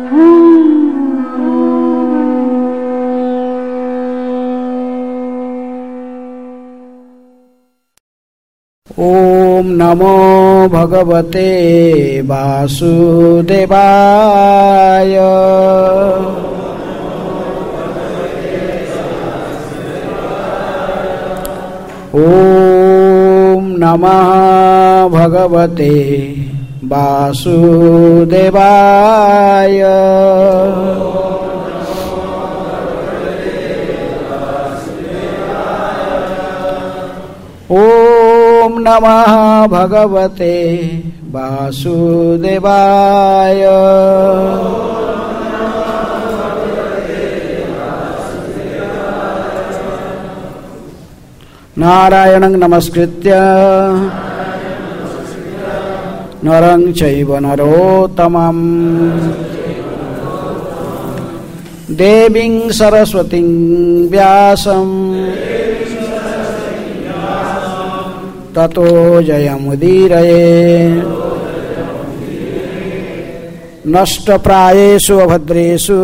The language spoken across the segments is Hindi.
ओम नमो भगवते वासुदेवाय। ओम नमः भगवते वासुदेवाय। ओम नमः भगवते वासुदेवाय। नारायणं नमस्कृत्य नरं चैव नरोत्तमं देवीं सरस्वतीं व्यासं ततो जयमुदीरये। नष्टप्रायेषु अभद्रेषु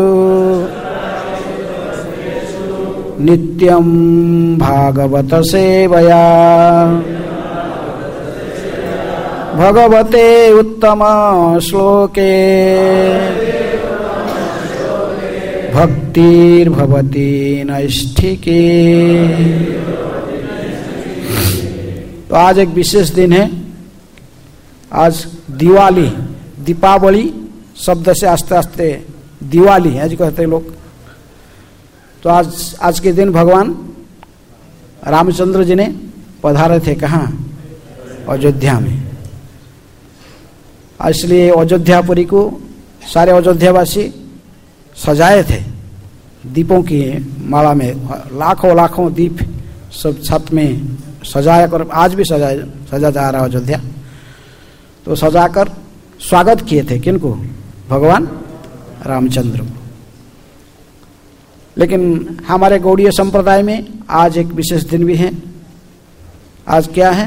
नित्यं भागवत सेवया भगवते उत्तम श्लोके भक्तिर्भवति नैष्ठिके। तो आज एक विशेष दिन है। आज दिवाली, दीपावली शब्द से आस्ते आस्ते दिवाली आज कहते हैं लोग। तो आज के दिन भगवान रामचंद्र जी ने पधारे थे कहाँ? अयोध्या में। इसलिए अयोध्यापुरी को सारे अयोध्यावासी सजाए थे दीपों की माला में। लाखों लाखों दीप सब छत में सजाया कर, आज भी सजा जा रहा है अयोध्या। तो सजाकर स्वागत किए थे किनको? भगवान रामचंद्र को। लेकिन हमारे गौड़ीय संप्रदाय में आज एक विशेष दिन भी है। आज क्या है?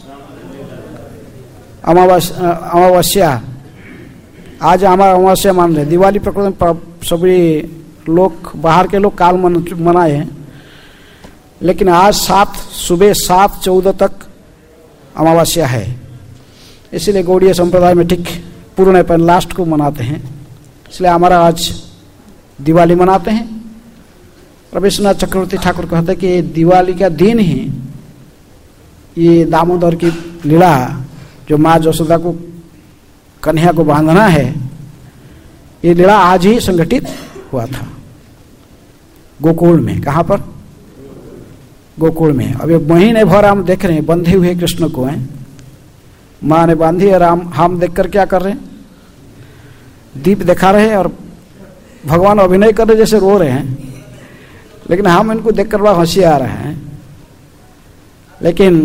अमावस्या। आज हमारा अमावस्या मान रहे। दिवाली प्रकृति सभी लोग, बाहर के लोग काल मनाए हैं, लेकिन आज सुबह 7:14 तक अमावस्या है। इसलिए गौड़ीय संप्रदाय में ठीक पूर्ण पर लास्ट को मनाते हैं। इसलिए हमारा आज दिवाली मनाते हैं। रविन्द्रनाथ चक्रवर्ती ठाकुर कहते हैं कि दिवाली का दिन ही ये दामोदर की लीला, जो माँ यशोदा को कन्हैया को बांधना है, ये लीला आज ही संगठित हुआ था गोकुल में। कहाँ पर? गोकुल में। अभी महीने भर हम देख रहे हैं बंधे हुए कृष्ण को हैं। माँ ने बांधी और हम देखकर क्या कर रहे हैं? दीप दिखा रहे हैं और भगवान अभिनय कर रहे जैसे रो रहे हैं, लेकिन हम इनको देखकर बड़ा हंसी आ रहा है। लेकिन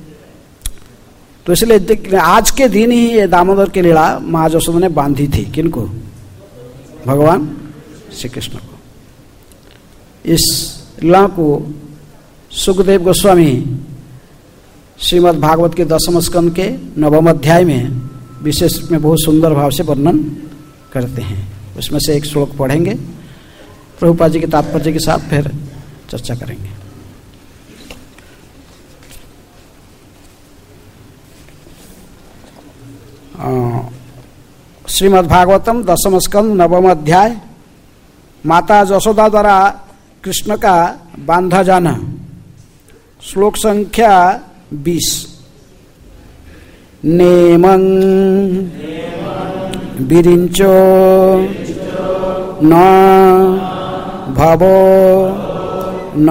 तो इसलिए आज के दिन ही ये दामोदर की लीला माँ यशोदा ने बांधी थी। किनको? भगवान श्री कृष्ण को। इस लीला को सुखदेव गोस्वामी श्रीमद् भागवत के 10वें स्कंद के 9वें अध्याय में विशेष में बहुत सुंदर भाव से वर्णन करते हैं। उसमें से एक श्लोक पढ़ेंगे, प्रभुपाद जी के तात्पर्य के साथ फिर चर्चा करेंगे। श्रीमद् भागवतम 10वें स्कंद 9वें अध्याय। माता यशोदा द्वारा कृष्ण का बांधा जाना। श्लोक संख्या 20। नेमं विरिंचो न भवो न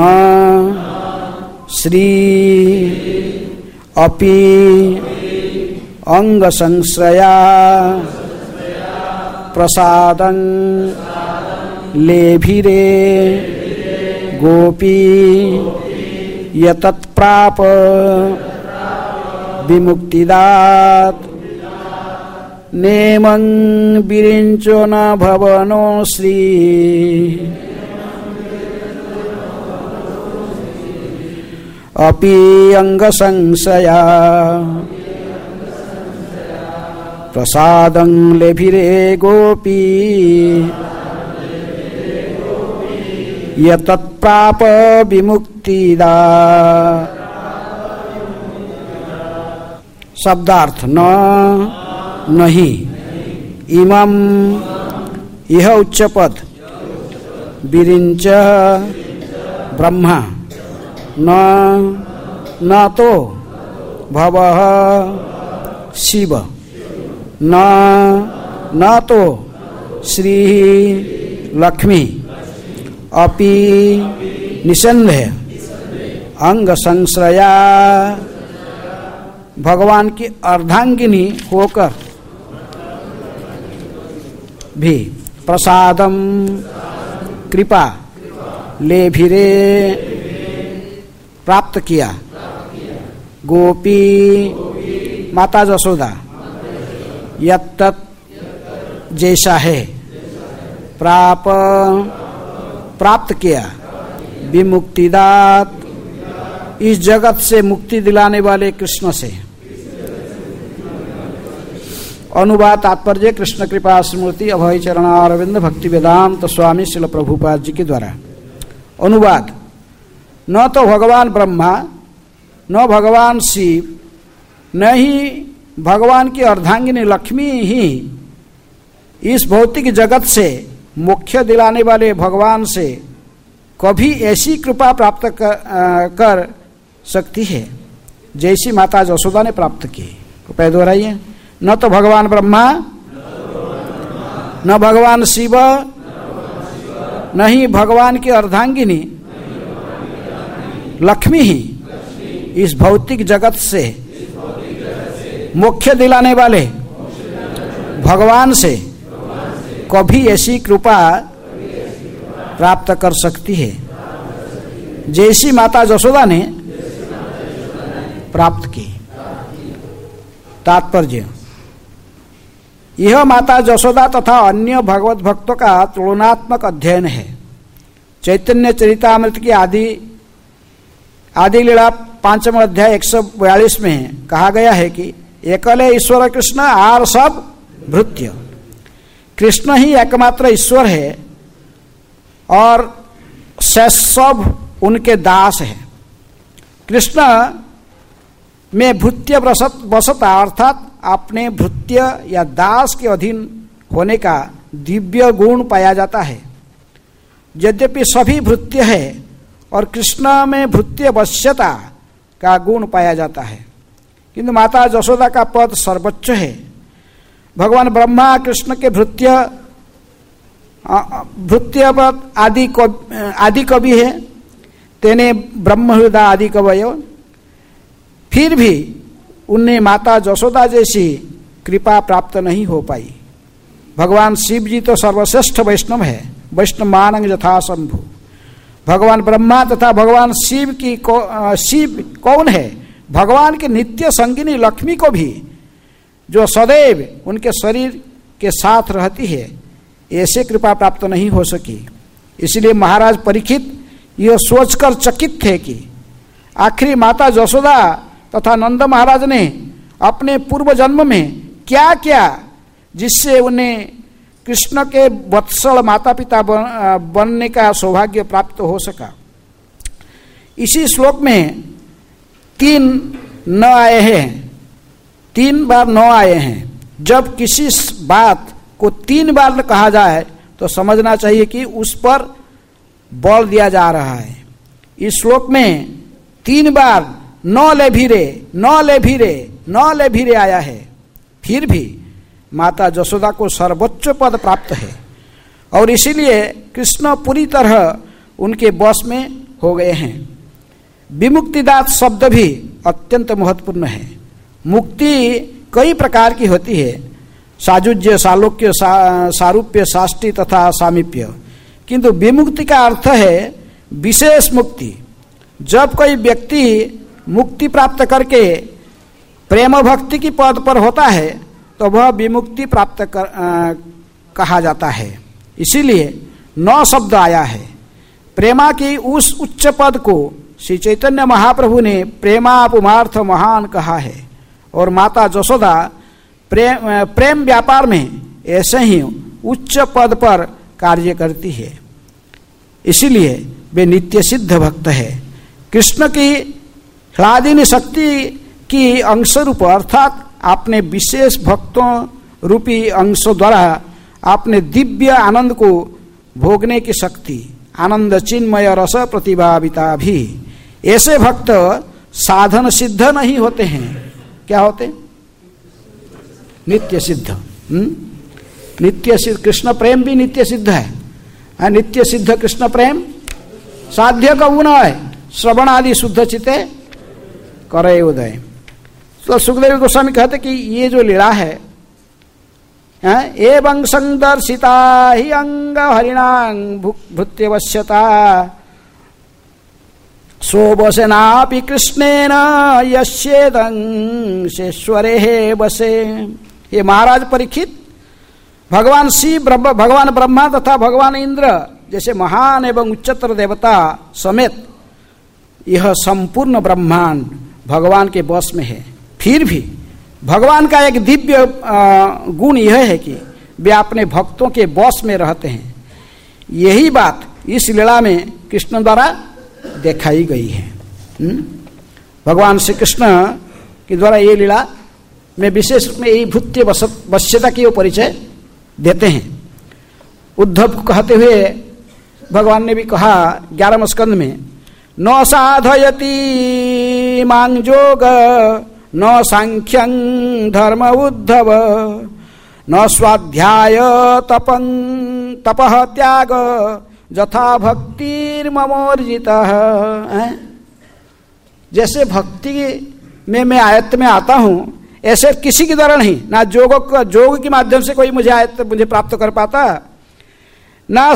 श्री अपि अंग संश्रया प्रसादं लेभिरे गोपी यतत्प्राप विमुक्तिदात नेमं विरिंचो न भवनो श्री अपि अंग संशया प्रसादं लेभिरे गोपी यत्प्राप विमुक्तिदा। शब्दार्थ न नहीं, इमं यह उच्च पद, विरिंच ब्रह्मा, न तो भवः शिव, न तो श्री लक्ष्मी, अपि निसंदेह अंग संश्रया, भगवान की अर्धांगिनी होकर भी प्रसादम कृपा लेभिरे प्राप्त किया। गोपी माता जसोदा यत्तत् जैसा है प्राप्त किया। विमुक्तिदात इस जगत से मुक्ति दिलाने वाले कृष्ण से। अनुवाद तात्पर्य कृष्ण कृपा स्मृति अभय चरणारविंद भक्ति वेदांत स्वामी श्रील प्रभुपाद जी के द्वारा। अनुवाद, न तो भगवान ब्रह्मा, न भगवान शिव, न ही भगवान की अर्धांगिनी लक्ष्मी ही इस भौतिक जगत से मोक्ष दिलाने वाले भगवान से कभी ऐसी कृपा प्राप्त कर सकती है जैसी माता जसोदा ने प्राप्त की। कृपया दोहराइए। न तो भगवान ब्रह्मा, न भगवान शिव, न ही भगवान की अर्धांगिनी लक्ष्मी ही इस भौतिक जगत से मोक्ष दिलाने वाले भगवान से कभी ऐसी कृपा प्राप्त कर सकती है जैसी माता जसोदा ने प्राप्त की। तात्पर्य, यह माता जसोदा तथा अन्य भगवत भक्तों का तुलनात्मक अध्ययन है। चैतन्य चरितामृत की आदि लीला 5वां अध्याय 142 में कहा गया है कि एकले ईश्वर कृष्ण आर सब भृत्य। कृष्ण ही एकमात्र ईश्वर है और सब उनके दास है। कृष्ण में भृत्य वसता अर्थात अपने भृत्य या दास के अधीन होने का दिव्य गुण पाया जाता है। यद्यपि सभी भृत्य है और कृष्ण में भृत्य वश्यता का गुण पाया जाता है, किंतु माता जसोदा का पद सर्वोच्च है। भगवान ब्रह्मा कृष्ण के भृत्य पद आदि कवि है, तेने ब्रह्म हृदय आदि कवय। फिर भी उन्हें माता जसोदा जैसी कृपा प्राप्त नहीं हो पाई। भगवान शिव जी तो सर्वश्रेष्ठ वैष्णव है, वैष्णव मानंग यथा शंभु। भगवान ब्रह्मा तथा भगवान शिव शिव कौन है? भगवान के नित्य संगिनी लक्ष्मी को भी, जो सदैव उनके शरीर के साथ रहती है, ऐसे कृपा प्राप्त नहीं हो सकी। इसलिए महाराज परीक्षित यह सोचकर चकित थे कि आखिर माता जसोदा तथा नंद महाराज ने अपने पूर्व जन्म में क्या किया जिससे उन्हें कृष्ण के वत्सल माता पिता बनने का सौभाग्य प्राप्त हो सका। इसी श्लोक में 3 न आए हैं, 3 बार न आए हैं। जब किसी बात को 3 बार कहा जाए तो समझना चाहिए कि उस पर बल दिया जा रहा है। इस श्लोक में 3 बार न ले भीरे आया है। फिर भी माता जसोदा को सर्वोच्च पद प्राप्त है और इसीलिए कृष्ण पूरी तरह उनके वश में हो गए हैं। विमुक्तिदात शब्द भी अत्यंत महत्वपूर्ण है। मुक्ति कई प्रकार की होती है, साजुज्य, सालोक्य, सारूप्य, साष्टी तथा सामीप्य, किंतु विमुक्ति का अर्थ है विशेष मुक्ति। जब कोई व्यक्ति मुक्ति प्राप्त करके प्रेम भक्ति की पद पर होता है तो वह विमुक्ति प्राप्त कहा जाता है। इसीलिए 9 शब्द आया है। प्रेमा की उस उच्च पद को श्री चैतन्य महाप्रभु ने प्रेमा पुमार्थ महान कहा है और माता जसोदा प्रेम व्यापार में ऐसे ही उच्च पद पर कार्य करती है। इसीलिए वे नित्य सिद्ध भक्त है। कृष्ण की ह्लादिनी शक्ति की अंश रूप अर्थात आपने विशेष भक्तों रूपी अंश द्वारा आपने दिव्य आनंद को भोगने की शक्ति, आनंद चिन्मय रस प्रतिभाविता भी। ऐसे भक्त साधन सिद्ध नहीं होते हैं, क्या होते? नित्य सिद्ध। नित्य सिद्ध कृष्ण प्रेम भी नित्य सिद्ध है। नित्य सिद्ध कृष्ण प्रेम साध्य का गुण है, श्रवण आदि शुद्ध चिते करे उदय। तो सुखदेव गोस्वामी कहते कि ये जो लीला है, एवं संदर्शिता ही अंग हरिणांग भृत्यवश्यता सोबसेनापि कृष्णेन यस्येदंशेश्वरे बसे। ये महाराज परीक्षित भगवान शिव, भगवान ब्रह्मा तथा भगवान इंद्र जैसे महान एवं उच्चतर देवता समेत यह संपूर्ण ब्रह्मांड भगवान के बस में है। फिर भी भगवान का एक दिव्य गुण यह है कि वे अपने भक्तों के बस में रहते हैं। यही बात इस लीला में कृष्ण द्वारा दिखाई गई है। भगवान श्री कृष्ण के द्वारा ये लीला में विशेष रूप में यही भृत्य वश्यता की परिचय देते हैं। उद्धव को कहते हुए भगवान ने भी कहा 11वें स्कंद में, न साधयति मां जोग न सांख्यं धर्म उद्धव न स्वाध्याय तपः त्याग जथा भक्तिर्ममोर्जिता। जैसे भक्ति में मैं आयत्त में आता हूँ, ऐसे किसी के द्वारा नहीं, ना जोग के माध्यम से कोई मुझे आयत्त मुझे प्राप्त कर पाता, ना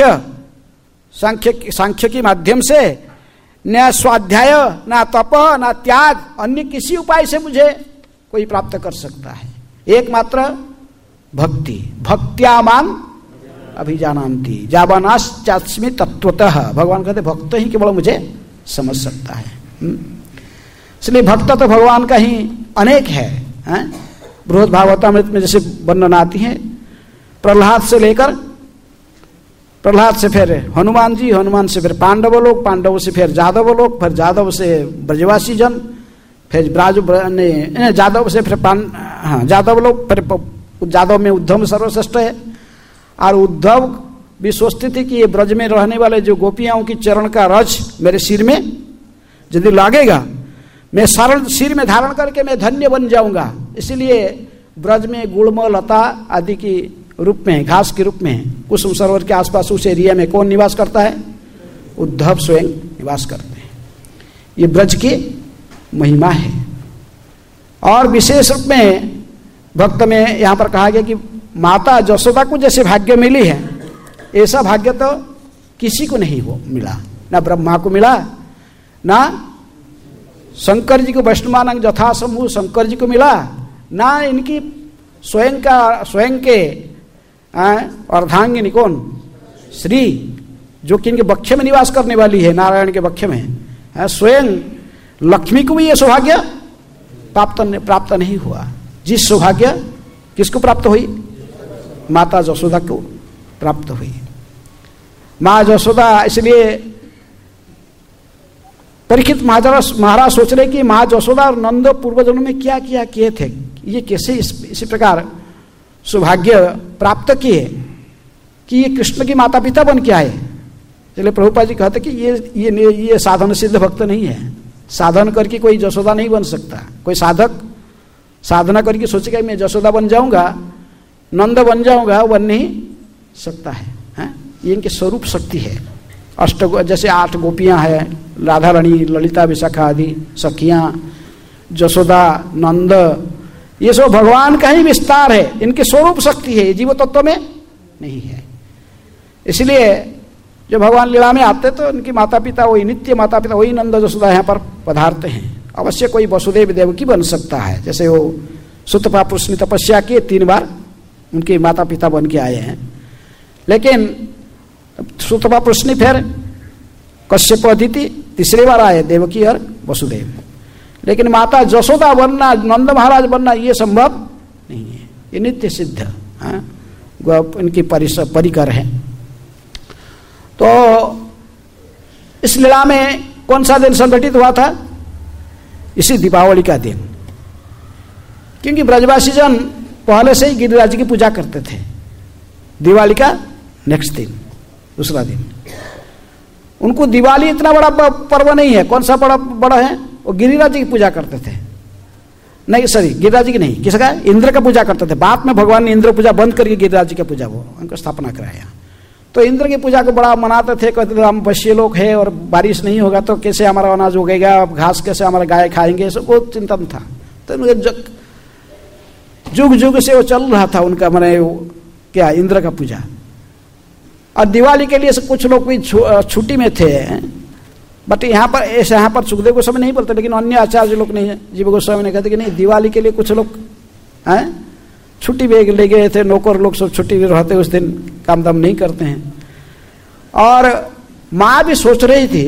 सांख्य के माध्यम से, न स्वाध्याय, ना तप, ना त्याग, अन्य किसी उपाय से मुझे कोई प्राप्त कर सकता है। एकमात्र भक्ति, भक्त्या मां अभिजानान्ति जावानाश्चास्मि तत्वतः। भगवान कहते भक्त ही केवल मुझे समझ सकता है। इसलिए भक्त तो भगवान का ही अनेक है। बृहद भागवतामृत में जैसे वर्णन आती है, प्रहलाद से लेकर, प्रहलाद से फिर हनुमान जी, हनुमान से फिर पांडव लोग, पांडवों से फिर जादव लोग, फिर जादव से ब्रजवासी जन, फिर जादव से फिर जादव लोग, फिर जादव में उद्धव सर्वश्रेष्ठ है। और उद्धव भी सोचते थे कि ये ब्रज में रहने वाले जो गोपियाओं की चरण का रज मेरे सिर में यदि लागेगा, मैं सरल सिर में धारण करके मैं धन्य बन जाऊंगा। इसलिए ब्रज में गुड़म लता आदि की रूप में, घास के रूप में, कुसुम सरोवर के आसपास उस एरिया में कौन निवास करता है? उद्धव स्वयं निवास करते हैं। ये ब्रज की महिमा है। और विशेष रूप में भक्त में यहाँ पर कहा गया कि माता जसोदा को जैसे भाग्य मिली है, ऐसा भाग्य तो किसी को नहीं हो मिला। ना ब्रह्मा को मिला, ना शंकर जी को वैष्णवानंद जथा समूह शंकर जी को मिला, ना इनकी स्वयं के अर्धांगिनी कौन? श्री, जो कि इनके बक्ष में निवास करने वाली है, नारायण के बक्ष में। स्वयं लक्ष्मी को भी यह सौभाग्य प्राप्त नहीं हुआ। जिस सौभाग्य किसको प्राप्त हुई? माता जसोदा को प्राप्त हुई। माँ जसोदा, इसलिए परीक्षित महाराज सोच रहे कि माँ जसोदा और नंद पूर्व जन्म में क्या क्या किए थे, ये कैसे इसी प्रकार सौभाग्य प्राप्त किए कि ये कृष्ण की माता पिता बन के आए। इसलिए प्रभुपाद जी कहते कि ये साधन सिद्ध भक्त नहीं है। साधन करके कोई जसोदा नहीं बन सकता। कोई साधक साधना करके सोचेगा मैं जसोदा बन जाऊंगा, नंद बन जाऊंगा, बन नहीं सकता है। ये इनके स्वरूप शक्ति है। जैसे 8 गोपियां हैं, राधा रानी, ललिता, विशाखा आदि सखियां, जसोदा, नंद, ये सब भगवान का ही विस्तार है। इनकी स्वरूप शक्ति है, जीव तत्व में नहीं है। इसलिए जब भगवान लीला में आते तो उनकी माता पिता वही, नित्य माता पिता वही नंद जसोदा यहाँ पर पधारते हैं। अवश्य कोई वसुदेव देवकी बन सकता है। जैसे वो सुतपा पुरुष ने तपस्या की, 3 बार उनके माता पिता बन के आए हैं। लेकिन सुतपा पुरुष ने फिर कश्यप अदिति, तीसरी बार आए देवकी और वसुदेव। लेकिन माता जसोदा बनना, नंद महाराज बनना, ये संभव नहीं है, ये नित्य सिद्ध, हाँ, इनकी परिकर है। तो इस लीला में कौन सा दिन संघटित हुआ था? इसी दीपावली का दिन, क्योंकि ब्रजवासी जन पहले से ही गिरिराज की पूजा करते थे। दिवाली का नेक्स्ट दिन, दूसरा दिन, उनको दिवाली इतना बड़ा पर्व नहीं है। कौन सा बड़ा है? वो गिरिराज की पूजा करते थे। नहीं सॉरी, गिरिराज की नहीं, किसका? इंद्र का पूजा करते थे। बाद में भगवान ने इंद्र पूजा बंद करके गिरिराज की पूजा वो उनको स्थापना कराया। तो इंद्र की पूजा को बड़ा मनाते थे, कहते थे हम वैश्य लोग हैं और बारिश नहीं होगा तो कैसे हमारा अनाज उगेगा, घास कैसे हमारा गाय खाएंगे, सब बहुत चिंतन था। तो जुग जुग से वो चल रहा था उनका, मैंने क्या, इंद्र का पूजा। और दिवाली के लिए कुछ लोग भी छुट्टी में थे, बट यहाँ पर ऐसे, यहाँ पर सुखदेव गोस्वामी नहीं बोलते, लेकिन अन्य आचार्य लोग नहीं है, जीव गोस्वामी ने कहते कि नहीं, दिवाली के लिए कुछ लोग हैं छुट्टी भी ले गए थे। नौकर लोग सब छुट्टी भी रहते, उस दिन काम दाम नहीं करते हैं। और माँ भी सोच रही थी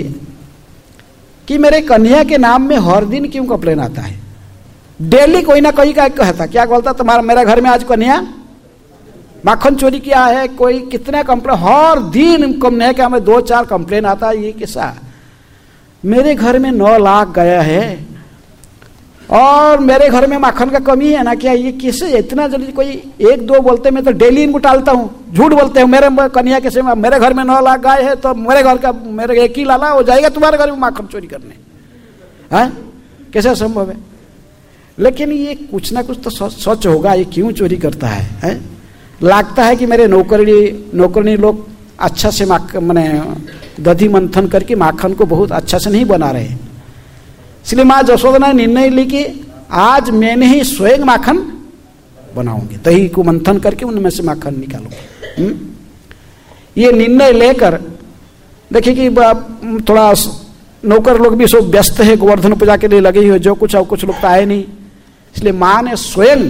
कि मेरे कन्हैया के नाम में हर दिन क्यों कंप्लेन आता है। डेली कोई ना कोई का कहता, क्या बोलता, तुम्हारा मेरा घर में आज कन्हैया माखन चोरी किया है, कोई कितना कंप्लेन, हर दिन कन्हैया के हमें 2-4 कंप्लेन आता है। ये कैसा, मेरे घर में 9 लाख गया है और मेरे घर में माखन का कमी है ना क्या, ये कैसे इतना जल्दी, कोई 1-2 बोलते मैं तो डेली इनको टालता हूँ, झूठ बोलते हैं। मेरे कन्हैया कैसे, मेरे घर में 9 लाख गाय है तो मेरे घर का, मेरे एक ही लाला हो जाएगा तुम्हारे घर में माखन चोरी करने, हैं कैसे संभव है? लेकिन ये कुछ ना कुछ तो सच होगा, ये क्यों चोरी करता है? लगता है कि मेरे नौकरनी लोग अच्छा से मैंने दधी मंथन करके माखन को बहुत अच्छा से नहीं बना रहे। इसलिए माँ यशोदा ने निर्णय ली कि आज मैंने ही स्वयं माखन बनाऊंगी, दही को मंथन करके उनमें से माखन निकालूंगी। ये निर्णय लेकर देखिए कि थोड़ा नौकर लोग भी सब व्यस्त है, गोवर्धन पूजा के लिए लगे हुए, जो कुछ और कुछ लोग तो आए नहीं। इसलिए माँ ने स्वयं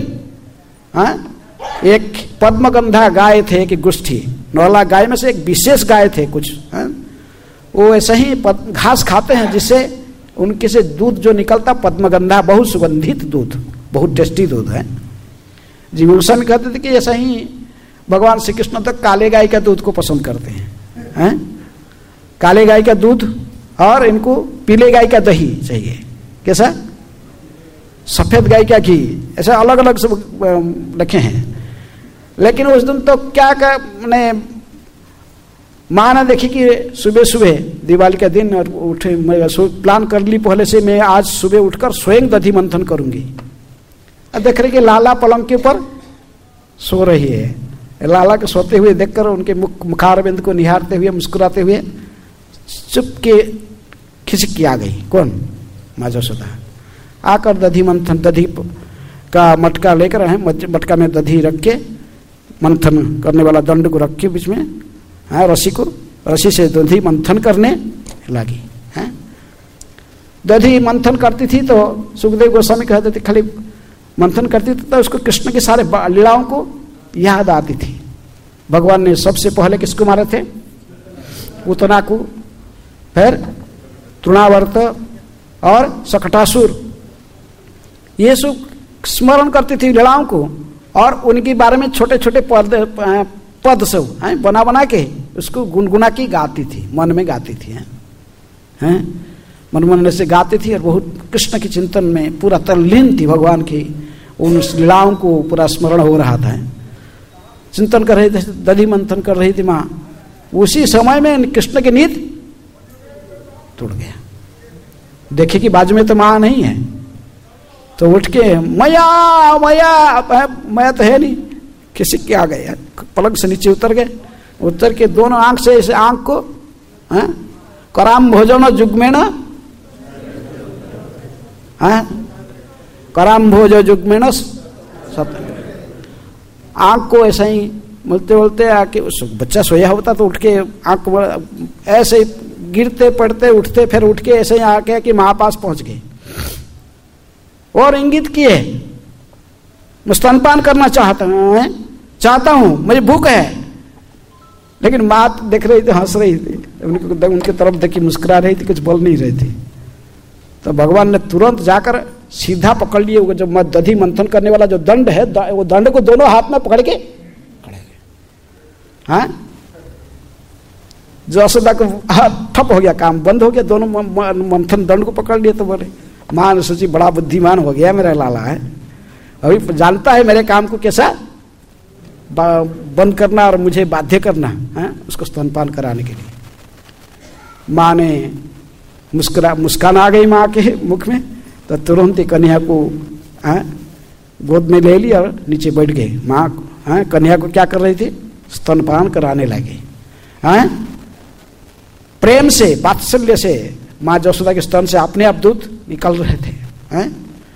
एक पद्मगंधा गाय थे, एक गुष्ठी 9 लाख गाय में से एक विशेष गाय थे कुछ, वो ऐसे ही घास खाते हैं, जिससे उनके से दूध जो निकलता पद्मगंधा, बहुत सुगंधित दूध, बहुत टेस्टी दूध है। जी गोस्वामी कहते थे कि ऐसा ही भगवान श्री कृष्ण तक काले गाय का दूध को पसंद करते हैं, काले गाय का दूध, और इनको पीले गाय का दही चाहिए, कैसा, सफेद गाय का घी, ऐसे अलग अलग सब रखे हैं। लेकिन उस दिन तो क्या मैंने माँ ने देखी कि सुबह सुबह दिवाली का दिन, और उठे, प्लान कर ली पहले से, मैं आज सुबह उठकर स्वयं दधी मंथन करूंगी। अब देख रहे कि लाला पलंग के ऊपर सो रही है। लाला को सोते हुए देखकर उनके मुखारविंद को निहारते हुए, मुस्कुराते हुए चुप के खिसक आ गई। कौन? माँ यशोदा। आकर दधी मंथन, दधी का मटका लेकर है, मटका में दधी रख के मंथन करने वाला दंड को रख के बीच में, रस्सी से दधी मंथन करने लगी। दधी मंथन करती थी तो सुखदेव गोस्वामी कहते थे, खाली मंथन करती थी तो उसको कृष्ण के सारे लीलाओं को याद आती थी। भगवान ने सबसे पहले किसको मारे थे? उतना को, फिर तृणावर्त और सकटासुर, ये सब स्मरण करती थी लीलाओं को, और उनके बारे में छोटे छोटे पद सब बना बना के उसको गुनगुना के गाती थी, मन में गाती थी, मन से गाती थी, और बहुत कृष्ण के चिंतन में पूरा तल्लीन थी। भगवान की उन लीलाओं को पूरा स्मरण हो रहा था, चिंतन कर रही थी, दधी मंथन कर रही थी माँ। उसी समय में कृष्ण की नींद टूट गया। देखे कि बाजू में तो माँ नहीं है, तो उठ के मया मया, मैं तो है नहीं, किसी के आ गए, पलंग से नीचे उतर गए, उतर के दोनों आंख से इस आंख को कराम भोजन जुग्मेण, कराम भोज जुग्मेण, आंख को ऐसा ही बोलते बोलते आके, बच्चा सोया होता तो उठ के आंख ऐसे गिरते पड़ते उठते, फिर उठ के ऐसे ही आके कि माँ पास पहुंच गए और इंगित किए, मैं स्तनपान करना चाहता हूं, मुझे भूख है। लेकिन माँ देख रही थी, हंस रही थी, उनके तरफ देखी, मुस्कुरा रही थी, कुछ बोल नहीं रही थी। तो भगवान ने तुरंत जाकर सीधा पकड़ लिए, वो जो दधी मंथन करने वाला जो दंड है, वो दंड को दोनों हाथ में पकड़ के खड़े गए। हाँ, यशोदा को ठप हो गया, काम बंद हो गया, दोनों मंथन दंड को पकड़ लिए। तो बोले, माँ ने सोची बड़ा बुद्धिमान हो गया मेरा लाला है, अभी जानता है मेरे काम को कैसा बंद करना और मुझे बाध्य करना है उसको स्तनपान कराने के लिए। माँ ने मुस्कान आ गई माँ के मुख में, तो तुरंत ही कन्या को गोद में ले ली और नीचे बैठ गए। माँ कन्या को क्या कर रही थी? स्तनपान कराने लगी। प्रेम से, वात्सल्य से माँ यशोदा के स्तन से अपने आप दूध निकल रहे थे।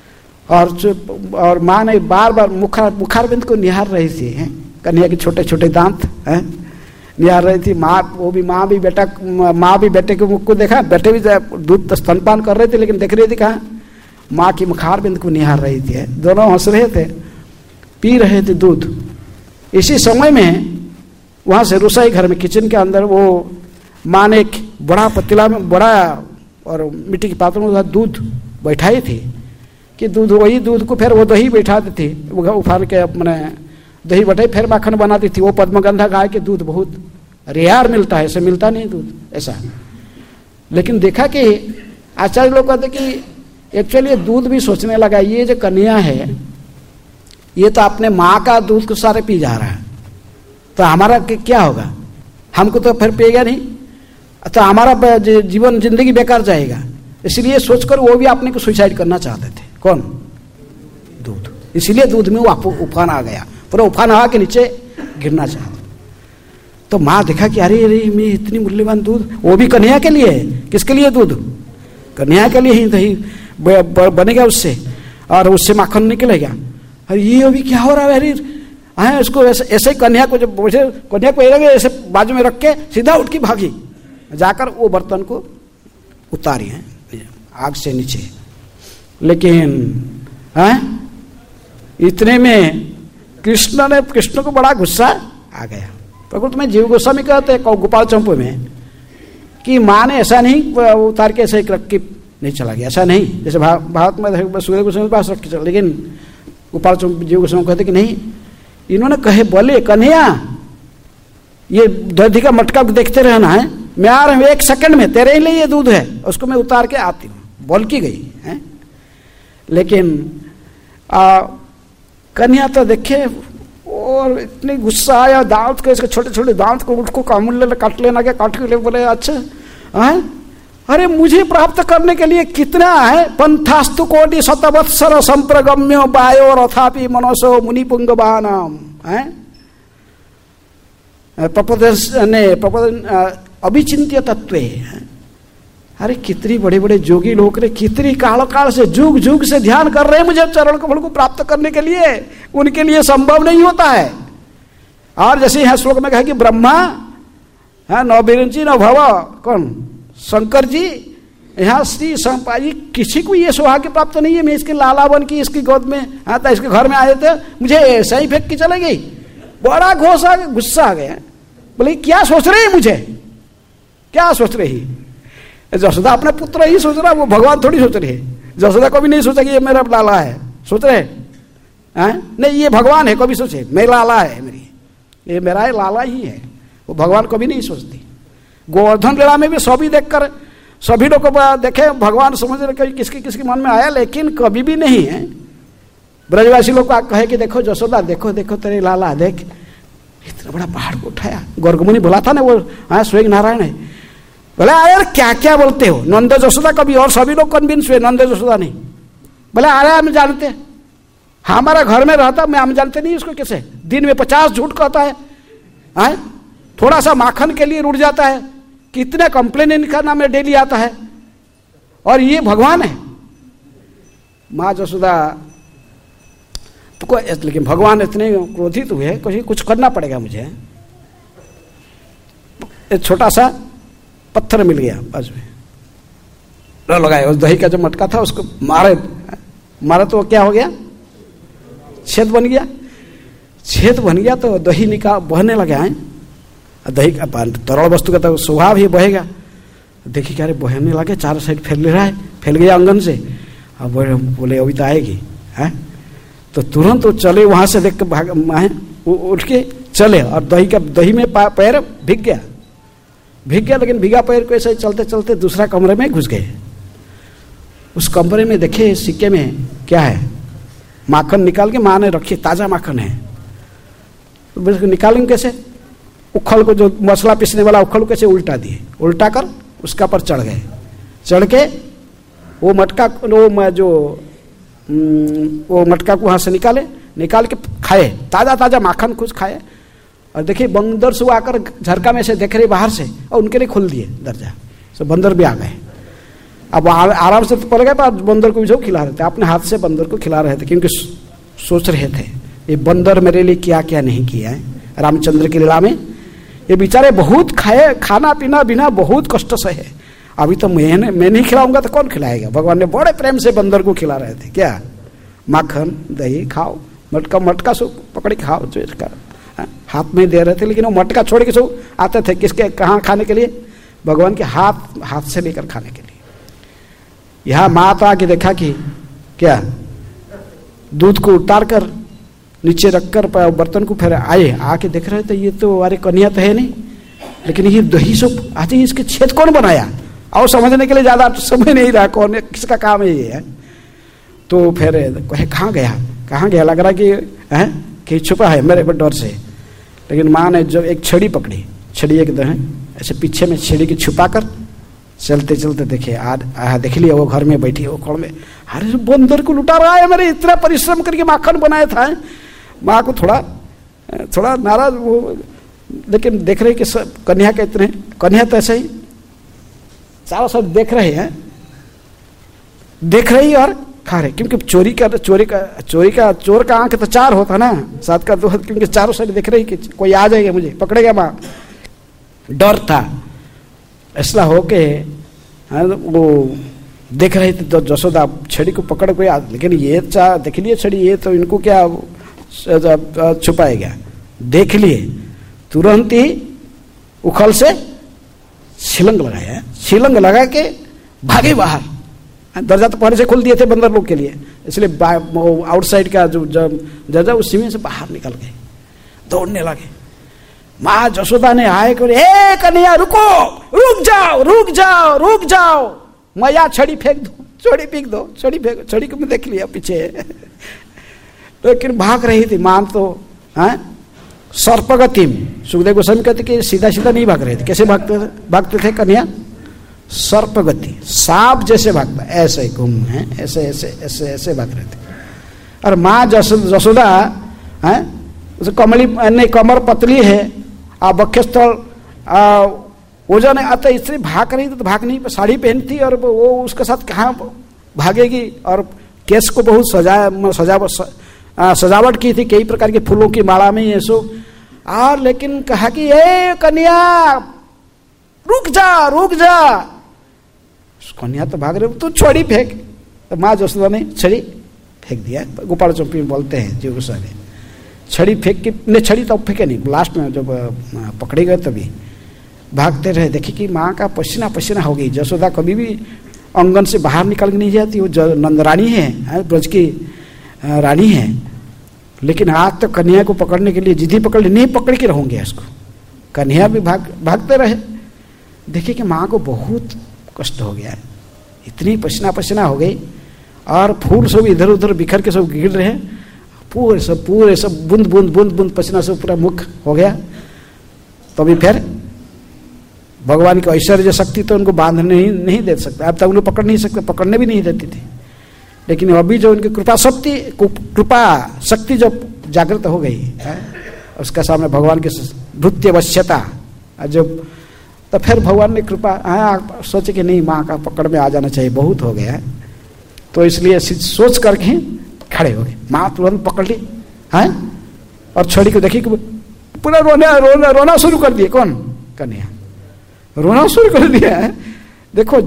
और माँ ने बार बार मुखारबिंद को निहार रही थी। कन्या के छोटे छोटे दांत निहार रही थी। माँ भी बेटे के मुख को देखा। बेटे भी दूध स्तनपान कर रहे थे, लेकिन देख रही थी कहाँ? माँ की मुखारबिंद को निहार रही थी। दोनों हंस रहे थे, पी रहे थे दूध। इसी समय में वहाँ से रसोई घर में, किचन के अंदर, वो माँ ने एक बड़ा पतीला में, बड़ा और मिट्टी के पात्र में दूध बैठाई थी कि वही दूध को फिर वो दही बैठाती थी, वो उफान के अपने दही बैठाई, फिर माखन बनाती थी। वो पद्मगंधा गाय के दूध बहुत रेयर मिलता है, ऐसे मिलता नहीं दूध ऐसा। लेकिन देखा कि आचार्य लोग कहते कि एक्चुअली दूध भी सोचने लगा, ये जो कन्या है ये तो अपने माँ का दूध को सारे पी जा रहा है, तो हमारा क्या होगा? हमको तो फिर पिएगा नहीं, तो हमारा जीवन जिंदगी बेकार जाएगा। इसलिए सोचकर वो भी अपने को सुसाइड करना चाहते थे। कौन? दूध। इसीलिए दूध में वो उफान आ गया, पूरा उफान आ के नीचे गिरना चाहता। तो माँ देखा कि अरे मैं इतनी मूल्यवान दूध, वो भी कन्या के लिए है। किसके लिए दूध? कन्या के लिए ही दही बनेगा उससे, और उससे माखन निकलेगा। अरे ये अभी क्या हो रहा है? अरे उसको ऐसे कन्या को, जब कन्या को ऐसे बाजू में रख के सीधा उठ की भागी, जाकर वो बर्तन को उतारी है आग से नीचे। लेकिन इतने में कृष्ण को बड़ा गुस्सा आ गया। प्रकृति में जीव गोस्वामी कहते हैं गोपाल चंपू में कि माँ ने ऐसा नहीं उतार के ऐसे रख के नहीं चला गया, ऐसा नहीं जैसे भारत में सूर्य गोस्वामी के पास रख के चला। लेकिन गोपाल चंपू जीव गोस्वामी कहते कि नहीं, इन्होंने कहे बोले कन्हैया ये दधी का मटका देखते रहना है, मैं आ रहा हूँ 1 सेकंड में, तेरे ही लिए ये दूध है, उसको मैं उतार के आती हूँ, बोल की गई है। लेकिन कन्या तो देखे और इतनी गुस्सा आया, दांत को, इसके छोटे छोटे दांत को उसको कामुल काट लेना के काट के ले बोले अच्छा है, अरे मुझे प्राप्त करने के लिए कितना है? पंथास्तु कोटि शतवत्सर संप्रगम्यो वायो रथापि मनसो मुनिपुंगवानाम है अभिचिंत्य तत्वे। अरे कितनी बड़े बड़े जोगी लोग रे, कितनी काल से जुग जुग से ध्यान कर रहे हैं मुझे चरण कमल को प्राप्त करने के लिए, उनके लिए संभव नहीं होता है। और जैसे यहाँ श्लोक में कहा कि ब्रह्मा है न बिरंची न भव, कौन? शंकर जी, यहाँ श्री संपाजी, किसी को ये सौभाग्य प्राप्त नहीं है मैं इसके लाला बन की इसकी गोद में आता, इसके घर में आए थे, मुझे ऐसा ही फेंक के चले गई। बड़ा गुस्सा आ गया। बोले क्या सोच रही है? मुझे क्या सोच रही? यशोदा अपने पुत्र ही सोच रहा, वो भगवान थोड़ी सोच रही है। यशोदा को भी नहीं सोचा कि ये मेरा लाला है, सोच रहे नहीं ये भगवान है, कभी सोचे मेरा लाला है, मेरी ये मेरा है, लाला ही है। वो भगवान कभी नहीं सोचती। गोवर्धन लीला में भी सभी देखकर सभी लोग देखे भगवान समझ रहे किसके मन में आया, लेकिन कभी भी नहीं है। ब्रजवासी लोग को कहे कि देखो यशोदा, देखो देखो तेरे लाला, देख इतना बड़ा पहाड़ को उठाया। गर्गमुनि बोला था ना वो, स्वयं नारायण है। बोले यार क्या क्या बोलते हो? नंद यशोदा कभी, और सभी लोग कन्विंस हुए, नंद यशोदा नहीं। बोले अरे हम जानते, हमारा घर में रहता, मैं हम जानते नहीं उसको कैसे दिन में 50 झूठ कहता है, थोड़ा सा माखन के लिए रुट जाता है, कितने कंप्लेन इनका नाम में डेली आता है, और ये भगवान है। माँ यशोदा तो, लेकिन भगवान इतने क्रोधित हुए, कुछ करना पड़ेगा मुझे। एक छोटा सा पत्थर मिल गया बाजू में, लगाया उस दही का जो मटका था उसको मारे तो क्या हो गया? छेद बन गया। छेद बन गया तो दही बहने लगा है। दही का तरल वस्तु का तो स्वभाव ही बहेगा। देखिए क्या बहने लगे, चारों साइड फैल रहा है, फैल गया आंगन से। अब बोले अभी तो आएगी है। तो तुरंत वो चले, वहां से देख के उठ के चले और दही में पैर भीग गया। लेकिन भीगा पैर को ऐसे चलते चलते दूसरा कमरे में घुस गए। उस कमरे में देखे सिक्के में क्या है, माखन निकाल के माँ ने रखी, ताजा माखन है। तो निकालेंगे कैसे, उखल को, जो मसला पीसने वाला उखल को कैसे उल्टा दिए, उल्टा कर उसका पर चढ़ गए। चढ़ के वो मटका, वो मटका को वहां से निकाल के खाए, ताजा ताजा माखन कुछ खाए। और देखिए बंदर से आकर झरका में से देख रहे बाहर से, और उनके लिए खोल दिए दरजा, तो बंदर भी आ गए। अब आराम से तो पड़ गए, पर बंदर को भी जो खिला रहे थे, अपने हाथ से बंदर को खिला रहे थे, क्योंकि सोच रहे थे ये बंदर मेरे लिए क्या क्या नहीं किया है रामचंद्र की लीला में। ये बेचारे बहुत खाए, खाना पीना बिना बहुत कष्ट से है। अभी तो मैं नहीं खिलाऊंगा तो कौन खिलाएगा। भगवान ने बड़े प्रेम से बंदर को खिला रहे थे, क्या माखन दही खाओ, मटका सो पकड़ के खाओ, जो इसका हाथ में दे रहे थे। लेकिन वो मटका छोड़ के सो आते थे, किसके कहाँ खाने के लिए, भगवान के हाथ से लेकर खाने के लिए। यहाँ माँ तो आके देखा कि क्या दूध को उतार कर नीचे रखकर बर्तन को फिर आके देख रहे थे, ये तो अरे कन्या तो है नहीं, लेकिन ये दही सब आज इसके छेद कौन बनाया, और समझने के लिए ज्यादा समय नहीं रहा कौन किसका काम है ये है। तो फिर कहे कहाँ गया, लग रहा कि छुपा है मेरे डर से। लेकिन माँ ने जो एक छड़ी पकड़ी, छड़ी एक ऐसे पीछे में छड़ी की छुपा कर चलते चलते देखे देख लिया वो घर में बैठी, वो कौड़ में, अरे बंदर को लुटा रहा है, मेरे इतना परिश्रम करके माखन बनाया था। माँ को थोड़ा नाराज वो, लेकिन देख रहे कि सब कन्या के इतने, कन्या तो ऐसे ही चारों सब देख रही और खा रहे, क्योंकि चोरी का चोर का आंख तो चार होता ना, सात का दो, क्योंकि चारों साइड देख रही कि कोई आ जाएगा मुझे पकड़ेगा। माँ डर था, ऐसा होके वो देख रहे थे। तो जसोदा छड़ी को पकड़ कोई, लेकिन ये देख लिए छड़ी, ये तो इनको क्या छुपाएगा। देख लिए तुरंत ही उखल से छिलंग लगाया, छिलंग लगा के भागे बाहर। दरजा तो पहले से खोल दिए थे बंदर लोग के लिए, इसलिए आउटसाइड का जो दरजा उसी में से बाहर निकल गए, दौड़ने लगे। माँ जसोदा ने आए कर, ए कन्हैया रुक जाओ, मैया छड़ी फेंक दो, छड़ी को मैं देख लिया पीछे। लेकिन भाग रही थी मां तो सर्पगति में। सुखदेव गोस्वामी कहते कि सीधा सीधा नहीं भाग रहे थे, कैसे भागते थे कन्हैया, सर्पगति, सांप जैसे भागता, ऐसे घूम है, ऐसे भाग रहे थे। और माँ जसोदा कमर पतली है, वक्षस्थल वजन आता, इसलिए भाग रही थी। तो भाग नहीं, साड़ी पहनी थी, और वो उसके साथ कहाँ भागेगी। और केस को बहुत सजावट की थी, कई प्रकार के फूलों की माला में ये सो। और लेकिन कहा कि ए कन्या रुक जा। कन्या तो भाग रहे, तू छड़ी फेंक। तो माँ जसोदा ने छड़ी फेंक दिया। गोपाल चौपी में बोलते हैं जो गुस्सा छड़ी फेंक के, ने छड़ी तो फेंके नहीं, लास्ट में जब पकड़े गए तभी भागते रहे। देखिए कि माँ का पसीना हो गई। जसोदा कभी भी आंगन से बाहर निकल के नहीं जाती, वो नंदरानी है, ब्रज की रानी है। लेकिन आज तो कन्हैया को पकड़ने के लिए जिद्दी पकड़ ली, नहीं पकड़ के रहूंगे इसको। कन्हैया भी भागते रहे। देखिए कि माँ को बहुत कष्ट हो गया, इतनी पसीना हो गई, और फूल सब इधर उधर बिखर के सब गिर रहे हैं, पूरे सब बूंद पसीना से पूरा मुख हो गया। तभी फिर भगवान की ऐश्वर्य शक्ति तो उनको बांधने नहीं दे सकता, अब तक उन्हें पकड़ नहीं सकते, पकड़ने भी नहीं देती थी। लेकिन अभी जो उनकी कृपा शक्ति जब जागृत हो गई है, उसका सामने भगवान की भृत्यवश्यता जब, तो फिर भगवान ने कृपा सोचे कि नहीं, माँ का पकड़ में आ जाना चाहिए, बहुत हो गया है। तो इसलिए सोच करके खड़े हो गए। माँ तुरंत पकड़ ली है, और छड़ी को देखी कि पूरा रोना शुरू कर दिए। कौन? कन्हैया रोना शुरू कर दिया है। देखो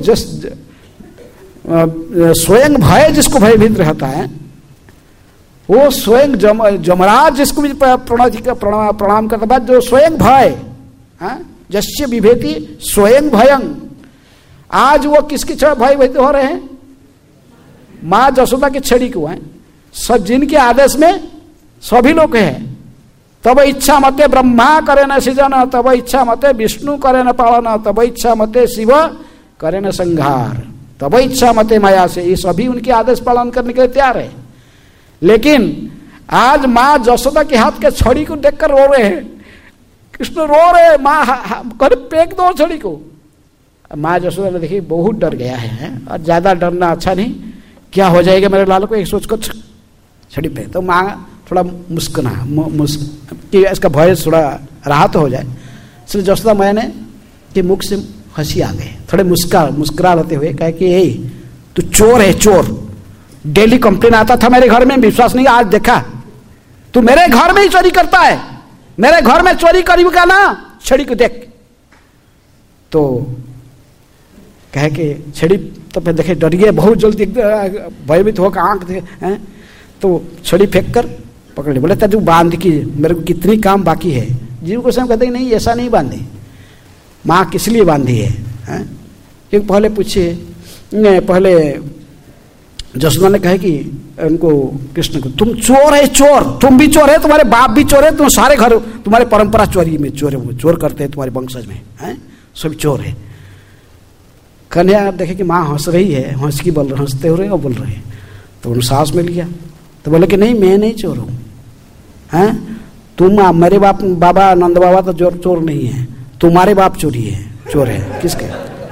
स्वयं भय जिसको भयभीत रहता है, वो स्वयं जमराज जिसको भी प्रणाम करता, बाद जो स्वयं भय, जस्य विभेति स्वयं भयं, आज वो किसकी भयभीत हो रहे हैं? माँ जसोदा की छड़ी क्यों है? सब जिनके आदेश में सभी लोग हैं। तब इच्छा मते ब्रह्मा करे न सृजन, तब इच्छा मते विष्णु करे न पालन, तब इच्छा मते शिव करे न संहार, तब इच्छा मते माया से। ये सभी उनके आदेश पालन करने के लिए तैयार है। लेकिन आज माँ जसोदा के हाथ के छड़ी को देखकर रो रहे हैं। कृष्ण रो रहे, माँ कर फेंक दो छड़ी को। माँ जसोदा ने देखी बहुत डर गया है, और ज्यादा डरना अच्छा नहीं, क्या हो जाएगा मेरे लाल को, एक सोच को छड़ी पे। तो माँ थोड़ा मुस्कुरा कि इसका भय थोड़ा राहत हो जाए, इसलिए जसोदा मैया के मुख से हंसी आ गई, थोड़े मुस्कुरा लेते हुए कहे कि ए तू चोर है, चोर। डेली कंप्लेन आता था मेरे घर में, विश्वास नहीं, आज देखा तू मेरे घर में ही चोरी करता है, मेरे घर में चोरी करेगा ना, छड़ी को देख। तो कहे कि छड़ी तो पे देखे डर गए बहुत जल्दी, भयभीत होकर आंख देखे, तो छड़ी फेंक कर पकड़ ली। बोले तू बांध की, मेरे को कितनी काम बाकी है। जीव को स्वयं कहते नहीं, ऐसा नहीं बांधे, माँ किस लिए बांधी है? क्योंकि पहले पूछिए, पहले जसोदा ने कहा कि उनको, कृष्ण को, तुम चोर है, चोर, तुम भी चोर है, तुम्हारे बाप भी चोर है, तुम सारे घर तुम्हारे परंपरा चोरी में चोर करते हैं, तुम्हारे वंशज में सब चोर है। कन्या देखे कि माँ हंस रही है, हंसते हो रहे और बोल रहे हैं, तो उन्होंने साहस में लिया। तो बोले कि नहीं, मैं नहीं चोर हूँ, तुम, मेरे बाबा नंद बाबा तो चोर नहीं है, तुम्हारे बाप चोरी है, चोर है। किसके?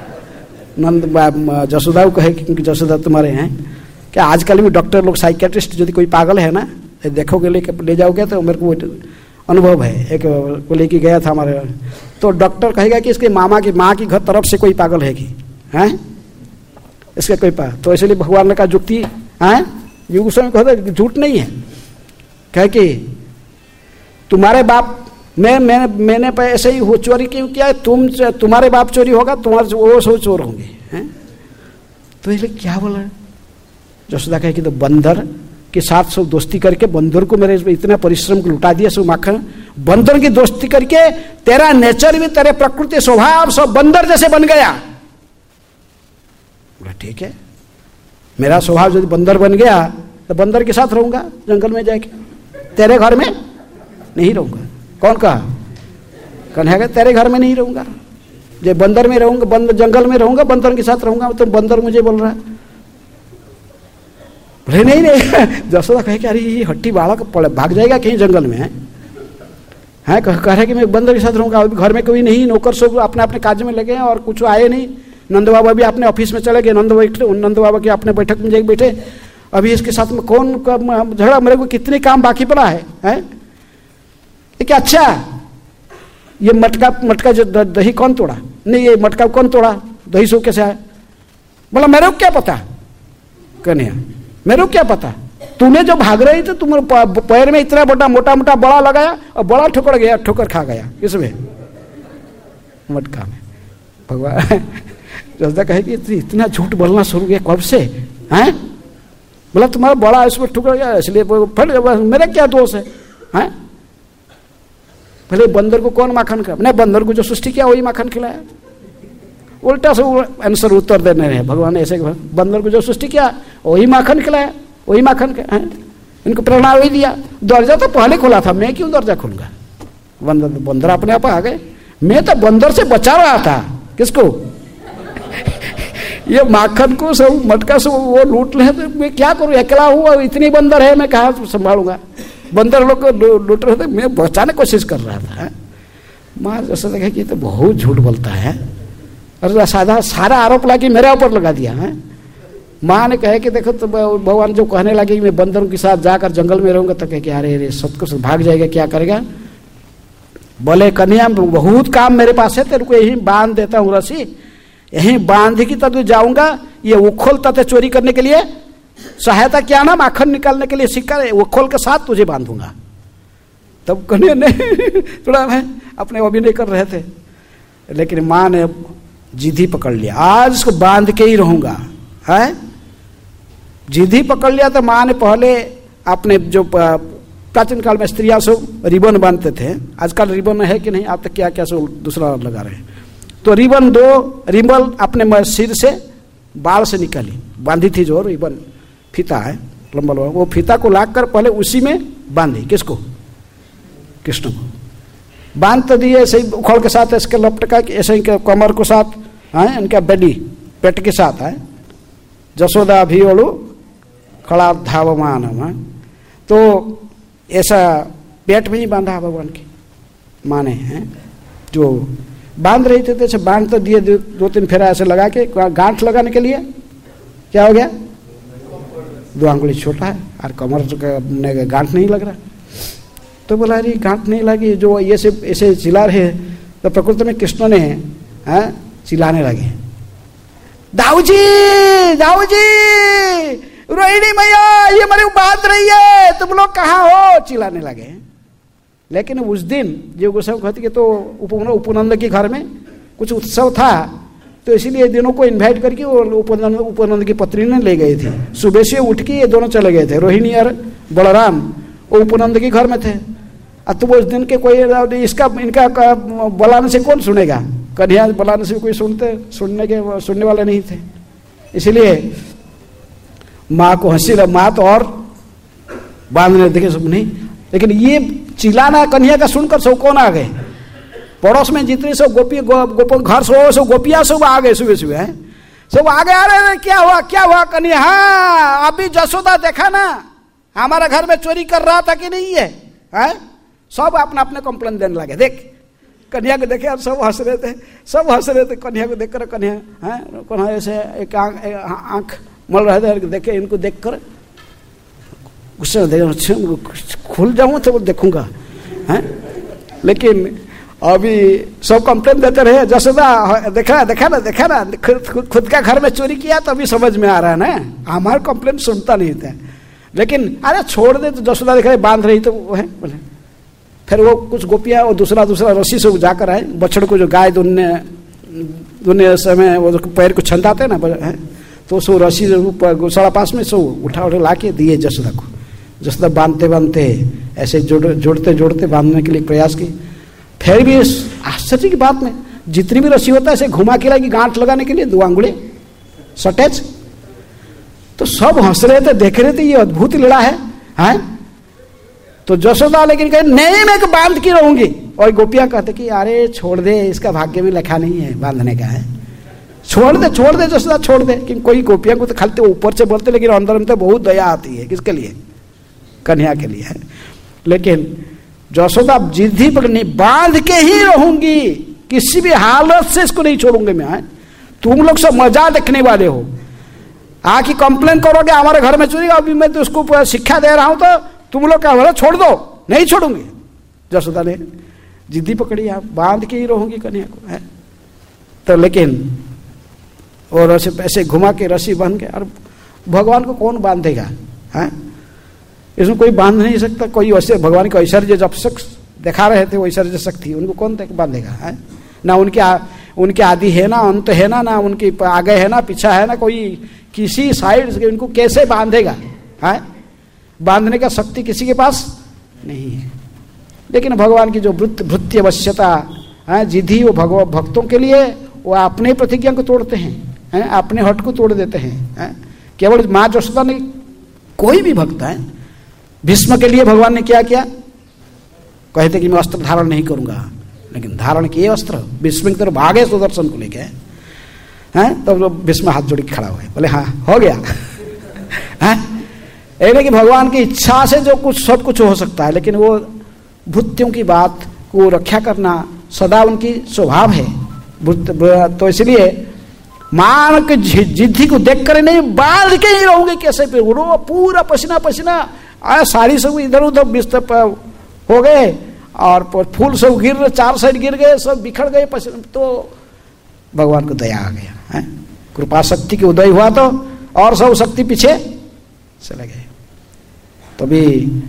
नंद जसोदा को कहे, क्योंकि जसोदा तुम्हारे हैं। क्या आजकल भी डॉक्टर लोग, साइकेट्रिस्ट, यदि कोई पागल है ना, देखोगे ले जाओगे तो मेरे को अनुभव है, एक को लेके गया था हमारे, तो डॉक्टर कहेगा कि इसके माँ की घर तरफ से कोई पागल है कि इसका कोई पागल। तो इसलिए भगवान ने कहा जुक्ति युग समय कहते झूठ नहीं है, कहे कि तुम्हारे बाप मैंने ऐसे ही चोरी क्यों किया, तुम्हारे बाप चोरी होगा, तुम्हारे वो सब चोर होंगे। तो इसलिए क्या बोला जसोदा कहे कि तो बंदर के साथ सब दोस्ती करके बंदर को मेरे इतना परिश्रम को लुटा दिया, सब माखन, बंदर की दोस्ती करके तेरा नेचर भी, तेरे प्रकृति स्वभाव सब बंदर जैसे बन गया। बोला ठीक है, मेरा स्वभाव यदि बंदर बन गया तो बंदर के साथ रहूंगा जंगल में जाके, तेरे घर में नहीं रहूंगा। कौन कहा? कन्हैया तेरे घर में नहीं रहूंगा, जो बंदर में रहूंगा, जंगल में रहूंगा, बंदर के साथ रहूंगा। तो बंदर मुझे बोल रहा है, बोले नहीं। जसोदा कहे कि अरे ये हट्टी बालक भाग जाएगा कहीं जंगल में, है कह रहे कि मैं बंदर के साथ रहूंगा। घर में कोई नहीं, नौकर सब अपने अपने कार्य में लगे हैं और कुछ आए नहीं। नंद बाबा भी अपने ऑफिस में चले गए, नंद बाबा के अपने बैठक में जाके बैठे। अभी इसके साथ में कौन झगड़ा, मेरे को कितने काम बाकी पड़ा है? क्या अच्छा, ये मटका जो दही कौन तोड़ा? नहीं, ये मटका कौन तोड़ा? दही सो कैसे आया? बोला मेरे को क्या पता। कन्हैया मेरे को क्या पता, तूने जो भाग रही थी, तुम पैर में इतना मोटा बड़ा लगाया और बड़ा ठोकर गया, ठोकर खा गया। किसमें? मटका में। भगवान जसोदा कहे कि इतना झूठ बोलना शुरू किया कब से? बोला तुम्हारा बड़ा इसमें ठुकर गया, इसलिए मेरा क्या दोष है? भले बंदर को कौन माखन खिलाया? नहीं, बंदर को जो सृष्टि किया वही माखन खिलाया। उल्टा से आंसर उत्तर देने रहे भगवान ऐसे, बंदर को जो सृष्टि किया वही माखन खिलाया, वही माखन इनको प्रेरणा वही दिया। दरजा तो पहले खुला था, मैं क्यों दरजा खोलूंगा? बंदर अपने आप आ गए, मैं तो बंदर से बचा रहा था। किसको? ये माखन को सब मटका से वो लूट ले, तो मैं क्या करूं? अकेला हुआ, इतनी बंदर है, मैं कहाँ संभालूंगा? बंदर लोग को लूट रहे थे, मैं बचाने की कोशिश कर रहा था। माँ जैसा देखा कि तो बहुत झूठ बोलता है, और सारा आरोप लाके मेरे ऊपर लगा दिया है। माँ ने कहे कि देखो, तो भगवान जो कहने लगे कि मैं बंदरों के साथ जाकर जंगल में रहूंगा, तो कहे कि अरे सब कुछ भाग जाएगा, क्या करेगा? बोले कन्हैया बहुत काम मेरे पास है, तेरे को यही बांध देता हूँ रस्सी, यही बांध की तब जाऊंगा, ये उखोल तथे चोरी करने के लिए सहायता किया ना, माखन निकालने के लिए सिक्का, उखोल के साथ तुझे बांधूंगा। तब कन्हैया ने थोड़ा अपने अभिनय कर रहे थे, लेकिन माँ ने जिद ही पकड़ लिया, आज इसको बांध के ही रहूंगा। है जिद ही पकड़ लिया। तो माँ ने पहले अपने जो प्राचीन काल में स्त्रियां सब रिबन बांधते थे, आजकल रिबन है कि नहीं, आप तक क्या क्या सब दूसरा लगा रहे हैं, तो रिबन अपने सिर से बाल से निकाली, बांधी थी जो रिबन फीता है लंबा लंबा, वो फीता को लाकर पहले उसी में बांधी। किसको? कृष्ण को बांध तो दिए ऐसे ही उखड़ के साथ, इसके लपटका ऐसे ही कमर को साथ है, इनका बेडी पेट के साथ है। जसोदा भी ओलू खड़ा धावमान है, तो ऐसा पेट में ही बांधा भगवान की माने हैं। जो बांध रही थे तो ऐसे बांध तो दिए, दो तीन फेरा ऐसे लगा के, गांठ लगाने के लिए क्या हो गया, 2 अंगुली छोटा है और कमर का गांठ नहीं लग रहा। तो बोला अरे गांठ नहीं लगी, जो ये से ऐसे चिल्ला रहे, तो प्रकृति में कृष्ण ने चिल्लाने लगे, दाऊ जी रोहिणी मैया ये मेरे को बांध रही है, तुम लोग कहाँ हो, चिल्लाने लगे। लेकिन उस दिन जो गोसाई कहती कि तो उपनंद के घर में कुछ उत्सव था, तो इसीलिए दिनों को इनवाइट करके वो उपनंद की पत्नी ने ले गए थे। सुबह से उठ के ये दोनों चले गए थे, रोहिणी और बलराम, वो उपनंद के घर में थे। अब तो उस दिन के कोई इनका बुलाने से कौन सुनेगा, कन्हैया बुलाने से कोई सुनने वाले नहीं थे। इसलिए माँ को हंसी लगा, माँ तो और बांधने देखे सब नहीं, लेकिन ये चिल्लाना कन्हैया का सुनकर सब कौन आ गए, पड़ोस में जितने सब घर सब गोपियां सब आ गए सुबह सुबह, सब आ गए। अरे क्या हुआ कन्हैया, हाँ अभी जसोदा देखा ना हमारा घर में चोरी कर रहा था कि नहीं है, सब अपना अपने कंप्लेन देने लगे। देख कन्हैया को देखे और सब हंस रहे थे कन्हैया को देखकर। कन्हैया ऐसे एक आंख मल रहे थे, देखे इनको देखकर गुस्से में खुल जाऊं तो देखूंगा, लेकिन अभी सब कंप्लेन देते रहे। जसोदा देखा ना खुद का घर में चोरी किया, तो अभी समझ में आ रहा है ना, हमारा कंप्लेन सुनता नहीं था। लेकिन अरे छोड़ दे, तो जसोदा देख रहे बांध रही तो वो है बोले। फिर वो कुछ गोपियां और दूसरा रस्सी से जाकर आए, बछड़ को जो गाय दुनने समय वो पैर को छंदाते ना, तो सो रस्सी गौशाला पास में सो उठा ला के दिए जसोदा को। जसोदा बांधते ऐसे जोड़ते बांधने के लिए प्रयास की। फिर भी आश्चर्य की बात में जितनी भी रस्सी होता है ऐसे घुमा के लाएगी गांठ लगाने के लिए, 2 अंगुली सटेज। तो सब हंस रहे थे, देख रहे थे ये अद्भुत लीला है। तो जसोदा लेकिन कहे नहीं मैं बांध की रहूंगी, और गोपियां कहते कि अरे छोड़ दे, इसका भाग्य में लिखा नहीं है बांधने का है, छोड़ दे जसोदा छोड़ दे। कि कोई गोपियां को तो खाली ऊपर से बोलते, लेकिन अंदर में तो बहुत दया आती है। किसके लिए? कन्हैया के लिए है। लेकिन जसोदा जिद्दी पकड़नी, बांध के ही रहूंगी, किसी भी हालत से इसको नहीं छोड़ूंगी मैं। तुम लोग सब मजा देखने वाले हो, आके कंप्लेन करोगे हमारे घर में चोरी, अभी मैं तो उसको शिक्षा दे रहा हूं, तो तुम लोग क्या बोला, छोड़ दो, नहीं छोड़ूंगी। जसोदा ने जिद्दी पकड़ी, आप बांध के ही रहूंगी कन्हैया को है। तो लेकिन और ऐसे घुमा के रस्सी बांध के, और भगवान को कौन बांधेगा है, इसमें कोई बांध नहीं सकता। कोई वैसे भगवान का ऐश्वर्य जब शख्स दिखा रहे थे, वो ऐश्वर्य शक्ति, उनको कौन बांधेगा है ना। उनके आदि है ना अंत है ना उनके आगे है ना पीछा है ना, कोई किसी साइड से उनको कैसे बांधेगा है। बांधने का शक्ति किसी के पास नहीं है। लेकिन भगवान की जो भृत्य अवश्यता है, जिद्धि, वो भक्तों के लिए वो अपने प्रतिज्ञा को तोड़ते हैं, अपने हट को तोड़ देते हैं। केवल माँ जसोदा ने, कोई भी भक्त है, भीष्म के लिए भगवान ने क्या किया, कहते कि मैं वस्त्र धारण नहीं करूंगा, लेकिन धारण किए वस्त्र। भीष्म की तरफ भागे सुदर्शन को लेके, तो भीष्म हाथ जोड़ के खड़ा हुए, बोले हाँ हो गया। कि भगवान की इच्छा से जो कुछ सब कुछ हो सकता है, लेकिन वो भृत्यों की बात को रक्षा करना सदा उनकी स्वभाव है। तो इसलिए मान के जिद्दी को देख कर नहीं, बांध के ही रहोगे कैसे, पूरा पसीना साड़ी सब इधर उधर बिस्तर हो गए, और फूल सब गिर रहे, 4 साइड गिर गए, सब बिखर गए पसीना। तो भगवान को दया आ गया है, कृपा शक्ति के उदय हुआ, तो और सब शक्ति पीछे चले गए। तभी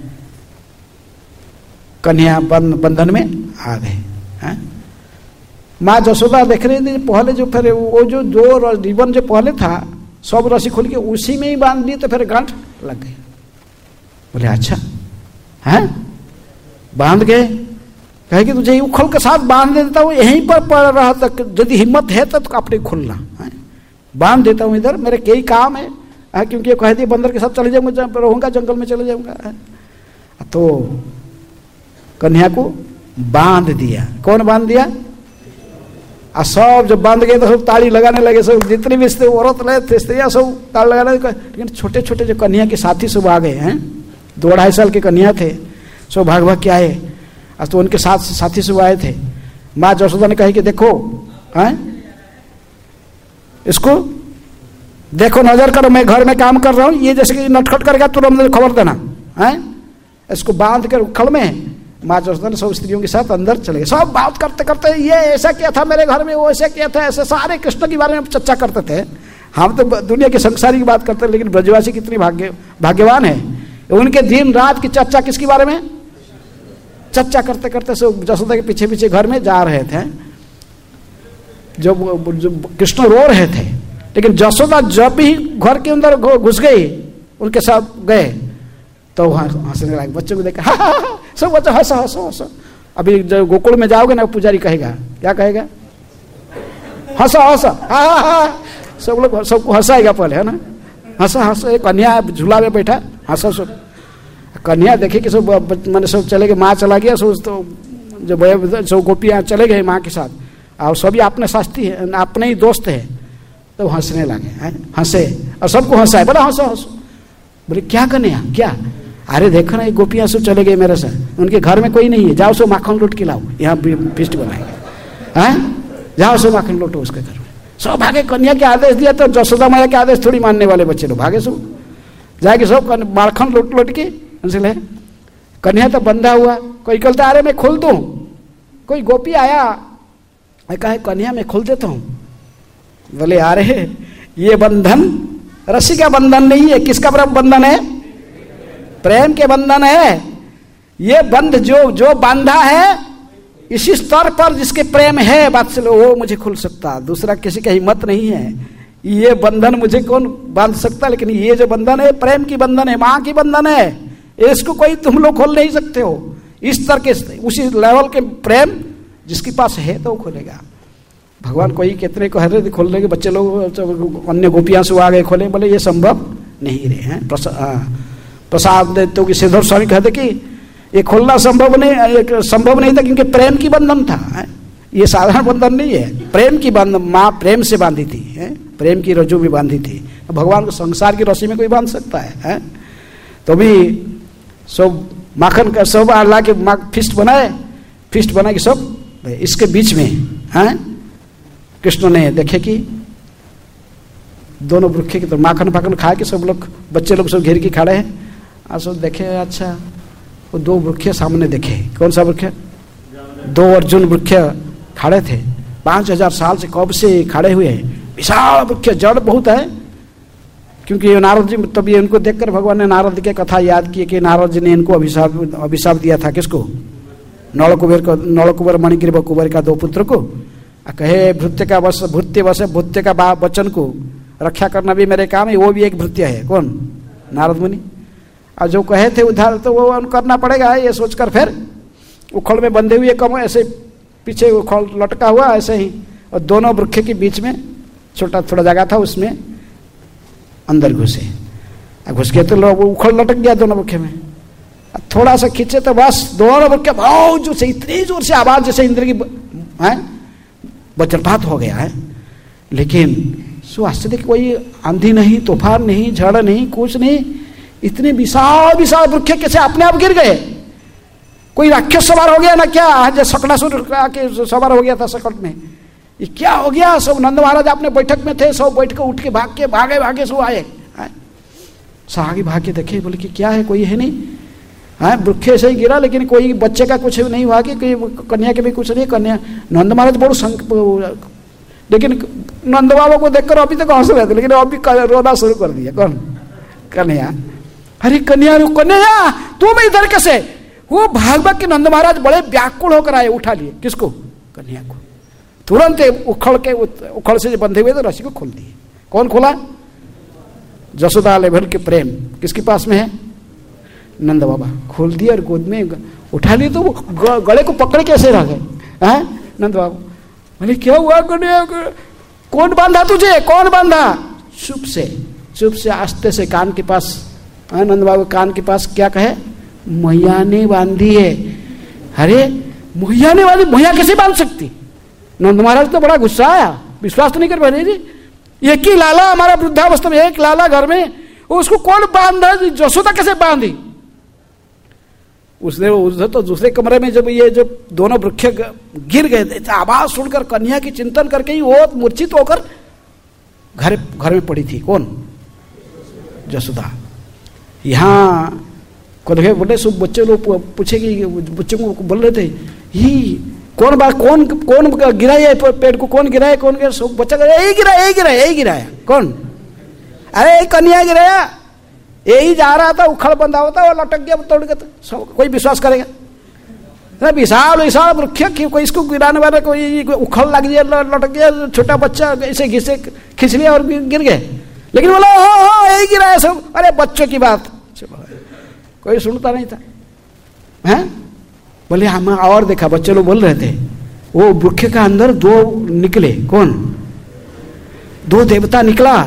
कन्हैया बंधन में आ गए। माँ जसोदा देख रही थी पहले, जो फिर वो जो रिबन जो पहले था सब रस्सी खोल के उसी में ही बांध दी, तो फिर गांठ लग गई। बोले अच्छा है, बांध गए। कहे कि तुझे उखल के साथ बांध देता हूँ, यहीं पर पड़ रहा था, यदि हिम्मत है तो अपने खुलना, बांध देता हूँ इधर, मेरे कई काम है, क्योंकि ये कह दिए बंदर के साथ चले जाऊंगा, रहूंगा जंगल में चले जाऊंगा। तो कन्या को बांध दिया। कौन बांध दिया? और सब जब बांध गए तो सब ताली लगाने लगे, सब जितने भी औरत रहे थे स्त्रियाँ सब ताली लगाने लगे। लेकिन छोटे छोटे जो कन्या के साथी सब आ गए हैं, 2-2.5 साल के कन्या थे, सब भाग भाग के आए। तो उनके साथ साथी सब आए थे। माँ यशोदा ने कही कि देखो हैं, इसको देखो, नजर करो, मैं घर में काम कर रहा हूँ, ये जैसे कि नटखट करेगा तुरंत मुझे खबर देना है। इसको बांध कर उखड़ में माँ यशोदा ने सब स्त्रियों के साथ अंदर चले गए। सब बात करते करते ये ऐसा किया था मेरे घर में, वो ऐसा किया था, ऐसे सारे कृष्ण के बारे में चर्चा करते थे। हम तो दुनिया के संसारी की बात करते हैं, लेकिन ब्रजवासी कितनी भाग्यवान है, उनके दिन रात की चर्चा किसके बारे में? चर्चा करते करते सब यशोदा के पीछे पीछे घर में जा रहे थे। जब कृष्ण रो रहे थे, लेकिन यशोदा जब भी घर के अंदर घुस गई, उनके साथ गए तो हंसने लगे। बच्चों को देखा सब बच्चे हंसो हंसो हंसो। अभी जब गोकुल में जाओगे ना, पुजारी कहेगा, क्या कहेगा? हंसो हंसो, सब लोग सबको हंसाएगा पहले, है ना? हंसो हंसो। एक कन्या झूला में बैठा, हंसो सब। कन्या देखे कि सब मैंने सब चले गए, माँ चला गया, सब तो जब सब गोपियाँ चले गए माँ के साथ, और सभी अपने साथी है, अपने ही दोस्त है, तो हंसने लगे, हंसे और सबको हंसाए, बोला हंसो हंसो। बोले क्या कन्या क्या? अरे देखो ना, ये गोपियाँ सब चले गए मेरे साथ, उनके घर में कोई नहीं है, जाओ सो माखन लूट के लाओ, यहाँ फिस्ट बनाएंगे, हैं? जाओ सो माखन लूटो उसके घर में। सब भागे। कन्या के आदेश दिया तो यशोदा मैया के आदेश थोड़ी मानने वाले बच्चे लोग भागे, सब जाके सब माखन लूट लूट के उनसे ले। कन्या तो बंधा हुआ, कोई कहता अरे मैं खोल दूं, कोई गोपी आया, मैं कहा कन्या मैं खोल देता हूँ। बोले अरे ये बंधन रस्सी का बंधन नहीं है, किसका बंधन है? प्रेम के बंधन है। ये बंध जो बांधा है, इसी स्तर पर जिसके प्रेम है वात्सल्य, वो मुझे खुल सकता, दूसरा किसी का हिम्मत नहीं है। ये बंधन मुझे कौन बांध सकता? लेकिन ये जो बंधन है, प्रेम की बंधन है, माँ की बंधन है, इसको कोई तुम लोग खोल नहीं सकते हो। इस तरह के उसी लेवल के प्रेम जिसके पास है तो वो खोलेगा। भगवान कोई कितने को हर खोलने के बच्चे लोग अन्य गोपियां से आ गए खोले, बोले ये संभव नहीं रहे हैं। प्रसाद तो कि श्रीधर स्वामी कहते कि ये खोलना संभव नहीं था, क्योंकि प्रेम की बंधन था। ये साधारण बंधन नहीं है, प्रेम की बंधन। माँ प्रेम से बांधी थी, प्रेम की रज्जू भी बांधी थी। भगवान को संसार की रस्सी में कोई बांध सकता है? तो भी सब माखन का सब ला के फिस्ट बनाए कि सब इसके बीच में कृष्ण ने देखे कि दोनों वृक्ष की तो माखन खा के सब लोग बच्चे लोग सब घेर के खड़े हैं। और सब देखे, अच्छा वो 2 वृक्ष सामने देखे। कौन सा वृक्ष? 2 अर्जुन वृक्ष खड़े थे, 5000 साल से कब से खड़े हुए हैं। विशाल वृक्ष, जड़ बहुत है, क्योंकि नारद जी तभी उनको देखकर भगवान ने नारद की कथा याद की कि नारद जी ने इनको अभिशाप दिया था। किसको? नल कुबेर मणिग्रीव कुबेर का 2 पुत्र को। कहे भृत्य का वचन को रक्षा करना भी मेरे काम है, वो भी एक भृत्य है। कौन? नारद मुनि। और जो कहे थे उधार तो वो करना पड़ेगा, ये सोचकर फिर उखड़ में बंधे हुए कम ऐसे पीछे उखड़ लटका हुआ ऐसे ही, और दोनों वृक्ष के बीच में छोटा थोड़ा जगह था, उसमें अंदर घुसे। घुस गए तो लोग उखड़ लटक गया दोनों वृक्ष में। थोड़ा सा खींचे तो बस दोनों वृक्ष बहुत जोर से, इतनी जोर से आवाज जैसे इंद्र की वज्रपात हो गया है। लेकिन सो आश्चर्य, कोई आंधी नहीं, तूफान नहीं, झड़ नहीं, कुछ नहीं, इतने विशाल विशाल वृक्ष कैसे अपने आप गिर गए? कोई राक्षस सवार हो गया ना क्या? आज सकटासुर आके सवार हो गया था सकट में, ये क्या हो गया? सब नंद महाराज अपने बैठक में थे, सब बैठ के उठ के भागे सब आए। आगे भाग के देखे, बोले कि क्या है, कोई है नहीं। वृक्ष से ही गिरा, लेकिन कोई बच्चे का कुछ नहीं हुआ, कि कन्या के भी कुछ नहीं। कन्या नंद महाराज बड़ो लेकिन नंद बाबा को देखकर अभी तक हंस रहे थे, लेकिन अभी रोना शुरू कर दिया। कौन? कन्या। अरे कन्या तुम इधर कैसे? वो भाग के नंद महाराज बड़े व्याकुल होकर आए, उठा लिए। किसको? कन्या को। तुरंत उखड़ से बंधे हुए तो रस्सी को खोल दिए। कौन खोला? यशोदा लेवल के प्रेम किसके पास में है? नंद बाबा। खोल दिया और गोद में उठा लिए, तो वो गले को पकड़ कैसे रह गए? नंद बाबा बोले क्या हुआ? कौन बांधा तुझे? कौन बांधा? चुप से चुप से आस्ते से कान के पास, नंद बाबू कान के पास क्या कहे, मैया ने बांधी है। अरे मैया ने बांधी, मैया कैसे बांध सकती? नंद महाराज तो बड़ा गुस्सा आया, विश्वास तो नहीं कर पा जी, एक ही लाला हमारा वृद्धावस्था में, एक लाला घर में, उसको कौन बांधा? जसोदा कैसे बांधी? उसने तो दूसरे कमरे में जब ये जो दोनों वृक्ष गिर गए, आवाज सुनकर कन्या की चिंतन करके ही वो मूर्छित होकर घर में पड़ी थी। कौन? जसोदा। यहाँ कन्हैया बोले, सब बच्चे लोग पूछे कि बच्चे को बोल रहे थे, ही कौन गिराया पेड़ को, कौन गिराया, कौन गिराया? सब बच्चा यही गिराया। कौन? अरे कन्या गिराया, यही जा रहा था, उखड़ बंधा होता, वो लटक गया, तोड़ गया। तो कोई विश्वास करेगा? विशाल विशाल वृक्ष, कोई इसको गिराने वाला, कोई उखड़ लग गया, लटक गया, छोटा बच्चा ऐसे घिसे खींच लिया और गिर गए। लेकिन बोला हो यही गिराया सब। अरे बच्चों की बात कोई सुनता नहीं था, हैं? बोले हम और देखा, बच्चे लोग बोल रहे थे, वो वृक्ष का अंदर दो निकले। कौन? दो देवता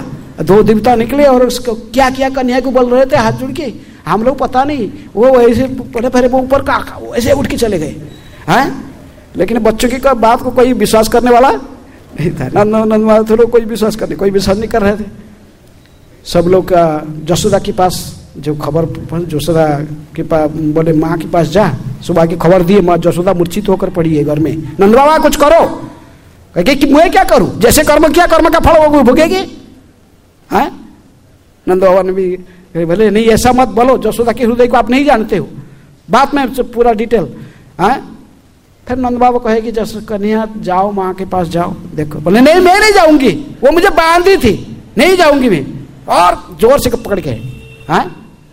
निकले और उसको क्या क्या कन्या को बोल रहे थे हाथ जुड़ के, हम लोग पता नहीं, वो ऐसे पड़े वो ऊपर का ऐसे उठ के चले गए, हैं? लेकिन बच्चों की बात को कोई विश्वास करने वाला नहीं था। नंद लोग कोई विश्वास नहीं कर रहे थे। सब लोग जसोदा के पास जो खबर, जसोदा के पास बोले माँ के पास जा, सुबह की खबर दी, माँ जसोदा मूर्छित होकर पड़ी है घर में। नंद बाबा कुछ करो। कहे कि मैं क्या करूं, जैसे कर्म किया कर्म का फल वो भोगेगी। हैं? नंद बाबा ने भी बोले नहीं ऐसा मत बोलो, जसोदा के हृदय को आप नहीं जानते हो, बात में पूरा डिटेल। हैं? फिर नंद बाबा कहे कि जस कन्या जाओ, माँ के पास जाओ, देखो। बोले नहीं मैं नहीं जाऊंगी, वो मुझे बांधी थी, नहीं जाऊंगी मैं। और जोर से पकड़ के, हैं?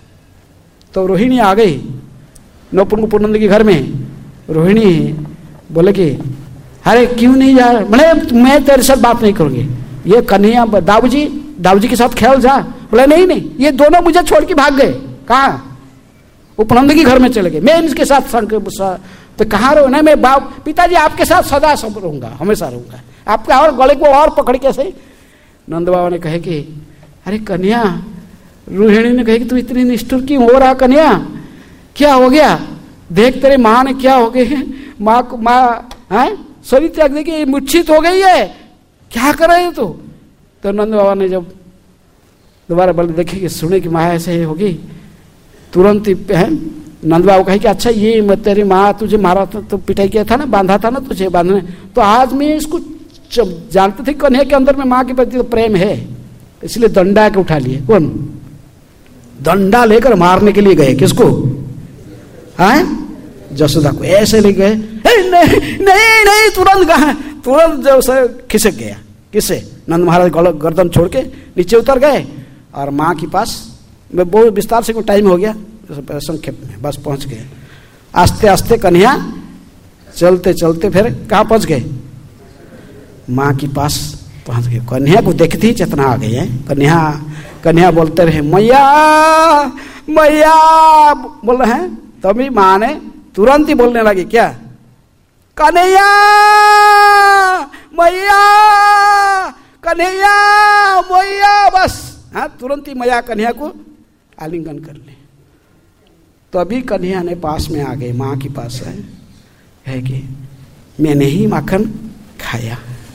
तो रोहिणी आ गई नौपुनंद के घर में। रोहिणी बोले कि अरे क्यों नहीं जा रहा? बोले मैं तेरे साथ बात नहीं करूंगी, ये कन्हैया दाऊजी के साथ खेल जा। बोले नहीं, ये दोनों मुझे छोड़ के भाग गए। कहाँ? उपनंद के घर में चले गए, मैं इनके साथ तो कहाँ रहो? नहीं मैं पिताजी आपके साथ सदा सब रहूंगा, हमेशा रहूंगा, आपके और गले को और पकड़ के से। नंद बाबा ने कहे कि अरे कन्या, रोहिणी ने कहे कि तू इतनी निष्ठुर क्यों हो रहा? कन्या क्या हो गया? देख तेरे माँ ने क्या हो गई, माँ शरीर त्याग देखिए मूर्छित हो गई है, क्या कर रहे हो तू? तो नंद बाबा ने जब दोबारा बोले, देखे कि सुने कि माँ ऐसे होगी, तुरंत ही नंद बाबा कहे कि अच्छा ये तेरी माँ तुझे मारा था, तो पिटाई किया था ना, बांधा था ना तुझे बांधने, तो आज मैं इसको जानते थे कन्हैया के अंदर में माँ के प्रति तो प्रेम है, इसलिए दंडा के उठा लिए। कौन? दंडा लेकर मारने के लिए गए। किसको? जसोदा को ऐसे ले गए। नहीं तुरंत जो खिसक गया। किससे? नंद महाराज गर्दन छोड़ के नीचे उतर गए और माँ के पास में बहुत विस्तार से, कोई टाइम हो गया संक्षेप में बस पहुंच गए। आस्ते आस्ते कन्हैया चलते चलते फिर कहाँ पहुंच गए? माँ के पास पहुंच गए। कन्हैया को देखते ही चेतना आ गई है। कन्हैया बोलते रहे मैया मैया बोल रहे हैं, तभी माँ ने तुरंत ही बोलने लगी क्या? कन्हैया मैया, कन्हैया मैया, बस तुरंत ही मैया कन्हैया को आलिंगन कर ले। तो अभी कन्हैया ने पास में आ गए, माँ के पास है कि मैंने ही माखन खाया।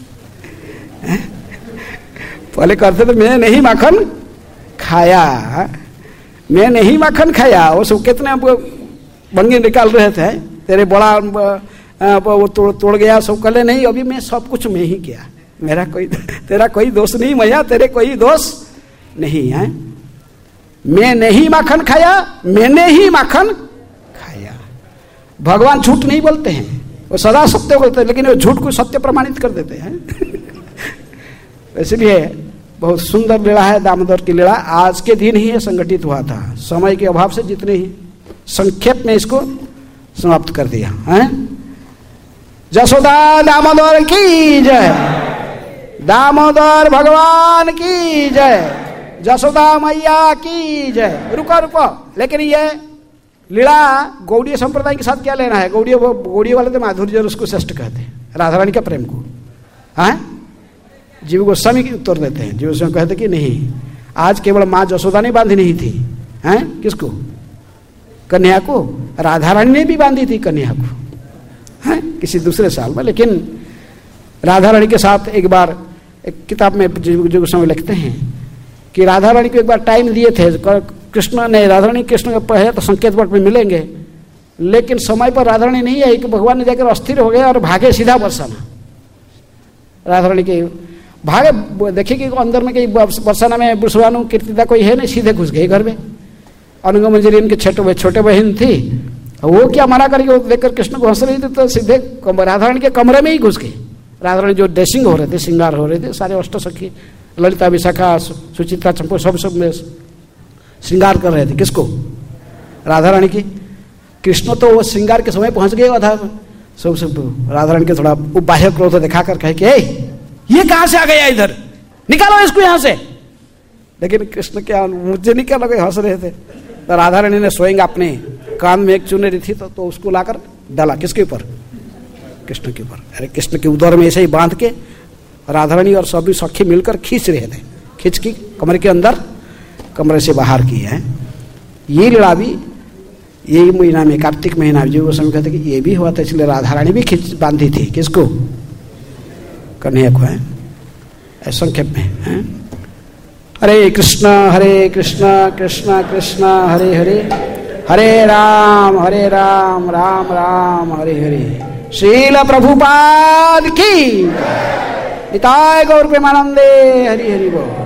पहले करते तो मैं नहीं माखन खाया, मैं नहीं माखन खाया। वो सब कितने बंगे निकाल रहे थे, तेरे बड़ा वो तोड़ गया सब कले नहीं, अभी मैं सब कुछ मैं ही किया, मेरा कोई तेरा कोई दोष नहीं मैया, तेरे कोई दोष नहीं है। मैं नहीं माखन खाया, मैंने ही माखन खाया। भगवान झूठ नहीं बोलते हैं, वो सदा सत्य बोलते हैं, लेकिन वो झूठ को सत्य प्रमाणित कर देते हैं। इसलिए बहुत सुंदर लीला है दामोदर की लीला। आज के दिन ही ये संगठित हुआ था, समय के अभाव से जितने ही संक्षेप में इसको समाप्त कर दिया है। जसोदा दामोदर की जय, दामोदर भगवान की जय, जसोदा मैया की जय। रुको, लेकिन ये लीला गौड़ीय संप्रदाय के साथ क्या लेना है? गौड़ीय वाले तो माधुर्य उसको श्रेष्ठ कहते हैं, राधा रानी का प्रेम को। हाँ, जीव गोस्वामी की उत्तर देते हैं, जीव गोस्वामी कहते कि नहीं, आज केवल माँ जसोदा ने बांधी नहीं थी, हैं? किसको? कन्या को। राधा रानी ने भी बांधी थी कन्या को, हैं? किसी दूसरे साल में। लेकिन राधा रानी के साथ एक बार एक किताब में जो समय लिखते हैं कि राधा रानी को एक बार टाइम दिए थे कृष्ण ने, राधा रानी कृष्ण के पहले तो संकेत वट में मिलेंगे, लेकिन समय पर राधा रानी नहीं आई कि भगवान ने जाकर अस्थिर हो गए और भागे सीधा बरसाना। राधा रानी के भागे, देखिए कि अंदर में कहीं बरसाना में बुसवानु कीर्तिदा कोई है नहीं, सीधे घुस गए घर में। अनुंग मंजरी इनके छोटे बहन थी, वो क्या मना करके वो देखकर कृष्ण को हंस रही थी, तो सीधे राधा रानी के कमरे में ही घुस गए। राधा रानी जो ड्रेसिंग हो रहे थे, श्रृंगार हो रहे थे, सारे अष्ट सखी ललिता विशाखा सुचित्रा चंपो सब में श्रृंगार कर रहे थे। किसको? राधा रानी की। कृष्ण तो वो श्रृंगार के समय पहुंच गए था, सब राधा रानी के थोड़ा बाह्य क्रोध दिखा कर कहे कि ये कहां से आ गया इधर, निकालो इसको यहां से। लेकिन कृष्ण क्या, मुझे नहीं क्या लगे, हंस रहे थे। तो राधा रानी ने स्वयं अपने कान में एक चुनरी थी तो उसको लाकर डाला। किसके ऊपर? कृष्ण के ऊपर। अरे कृष्ण के उदर में ऐसे ही बांध के राधा रानी और सभी सखी मिलकर खींच रहे थे, खींच की कमरे के अंदर, कमरे से बाहर किए हैं। ये लीला भी यही महीना में, कार्तिक महीना में, जो समय कहते कि ये भी हुआ था, इसलिए राधा रानी भी खींच बांधी थी। किसको? कन्हैया को, है संक्षेप में है। हरे कृष्ण कृष्ण कृष्ण हरे हरे, हरे राम राम राम हरे हरे। श्रील प्रभुपाद की, निताय गौर प्रेमानंदे, हरि हरि बोल।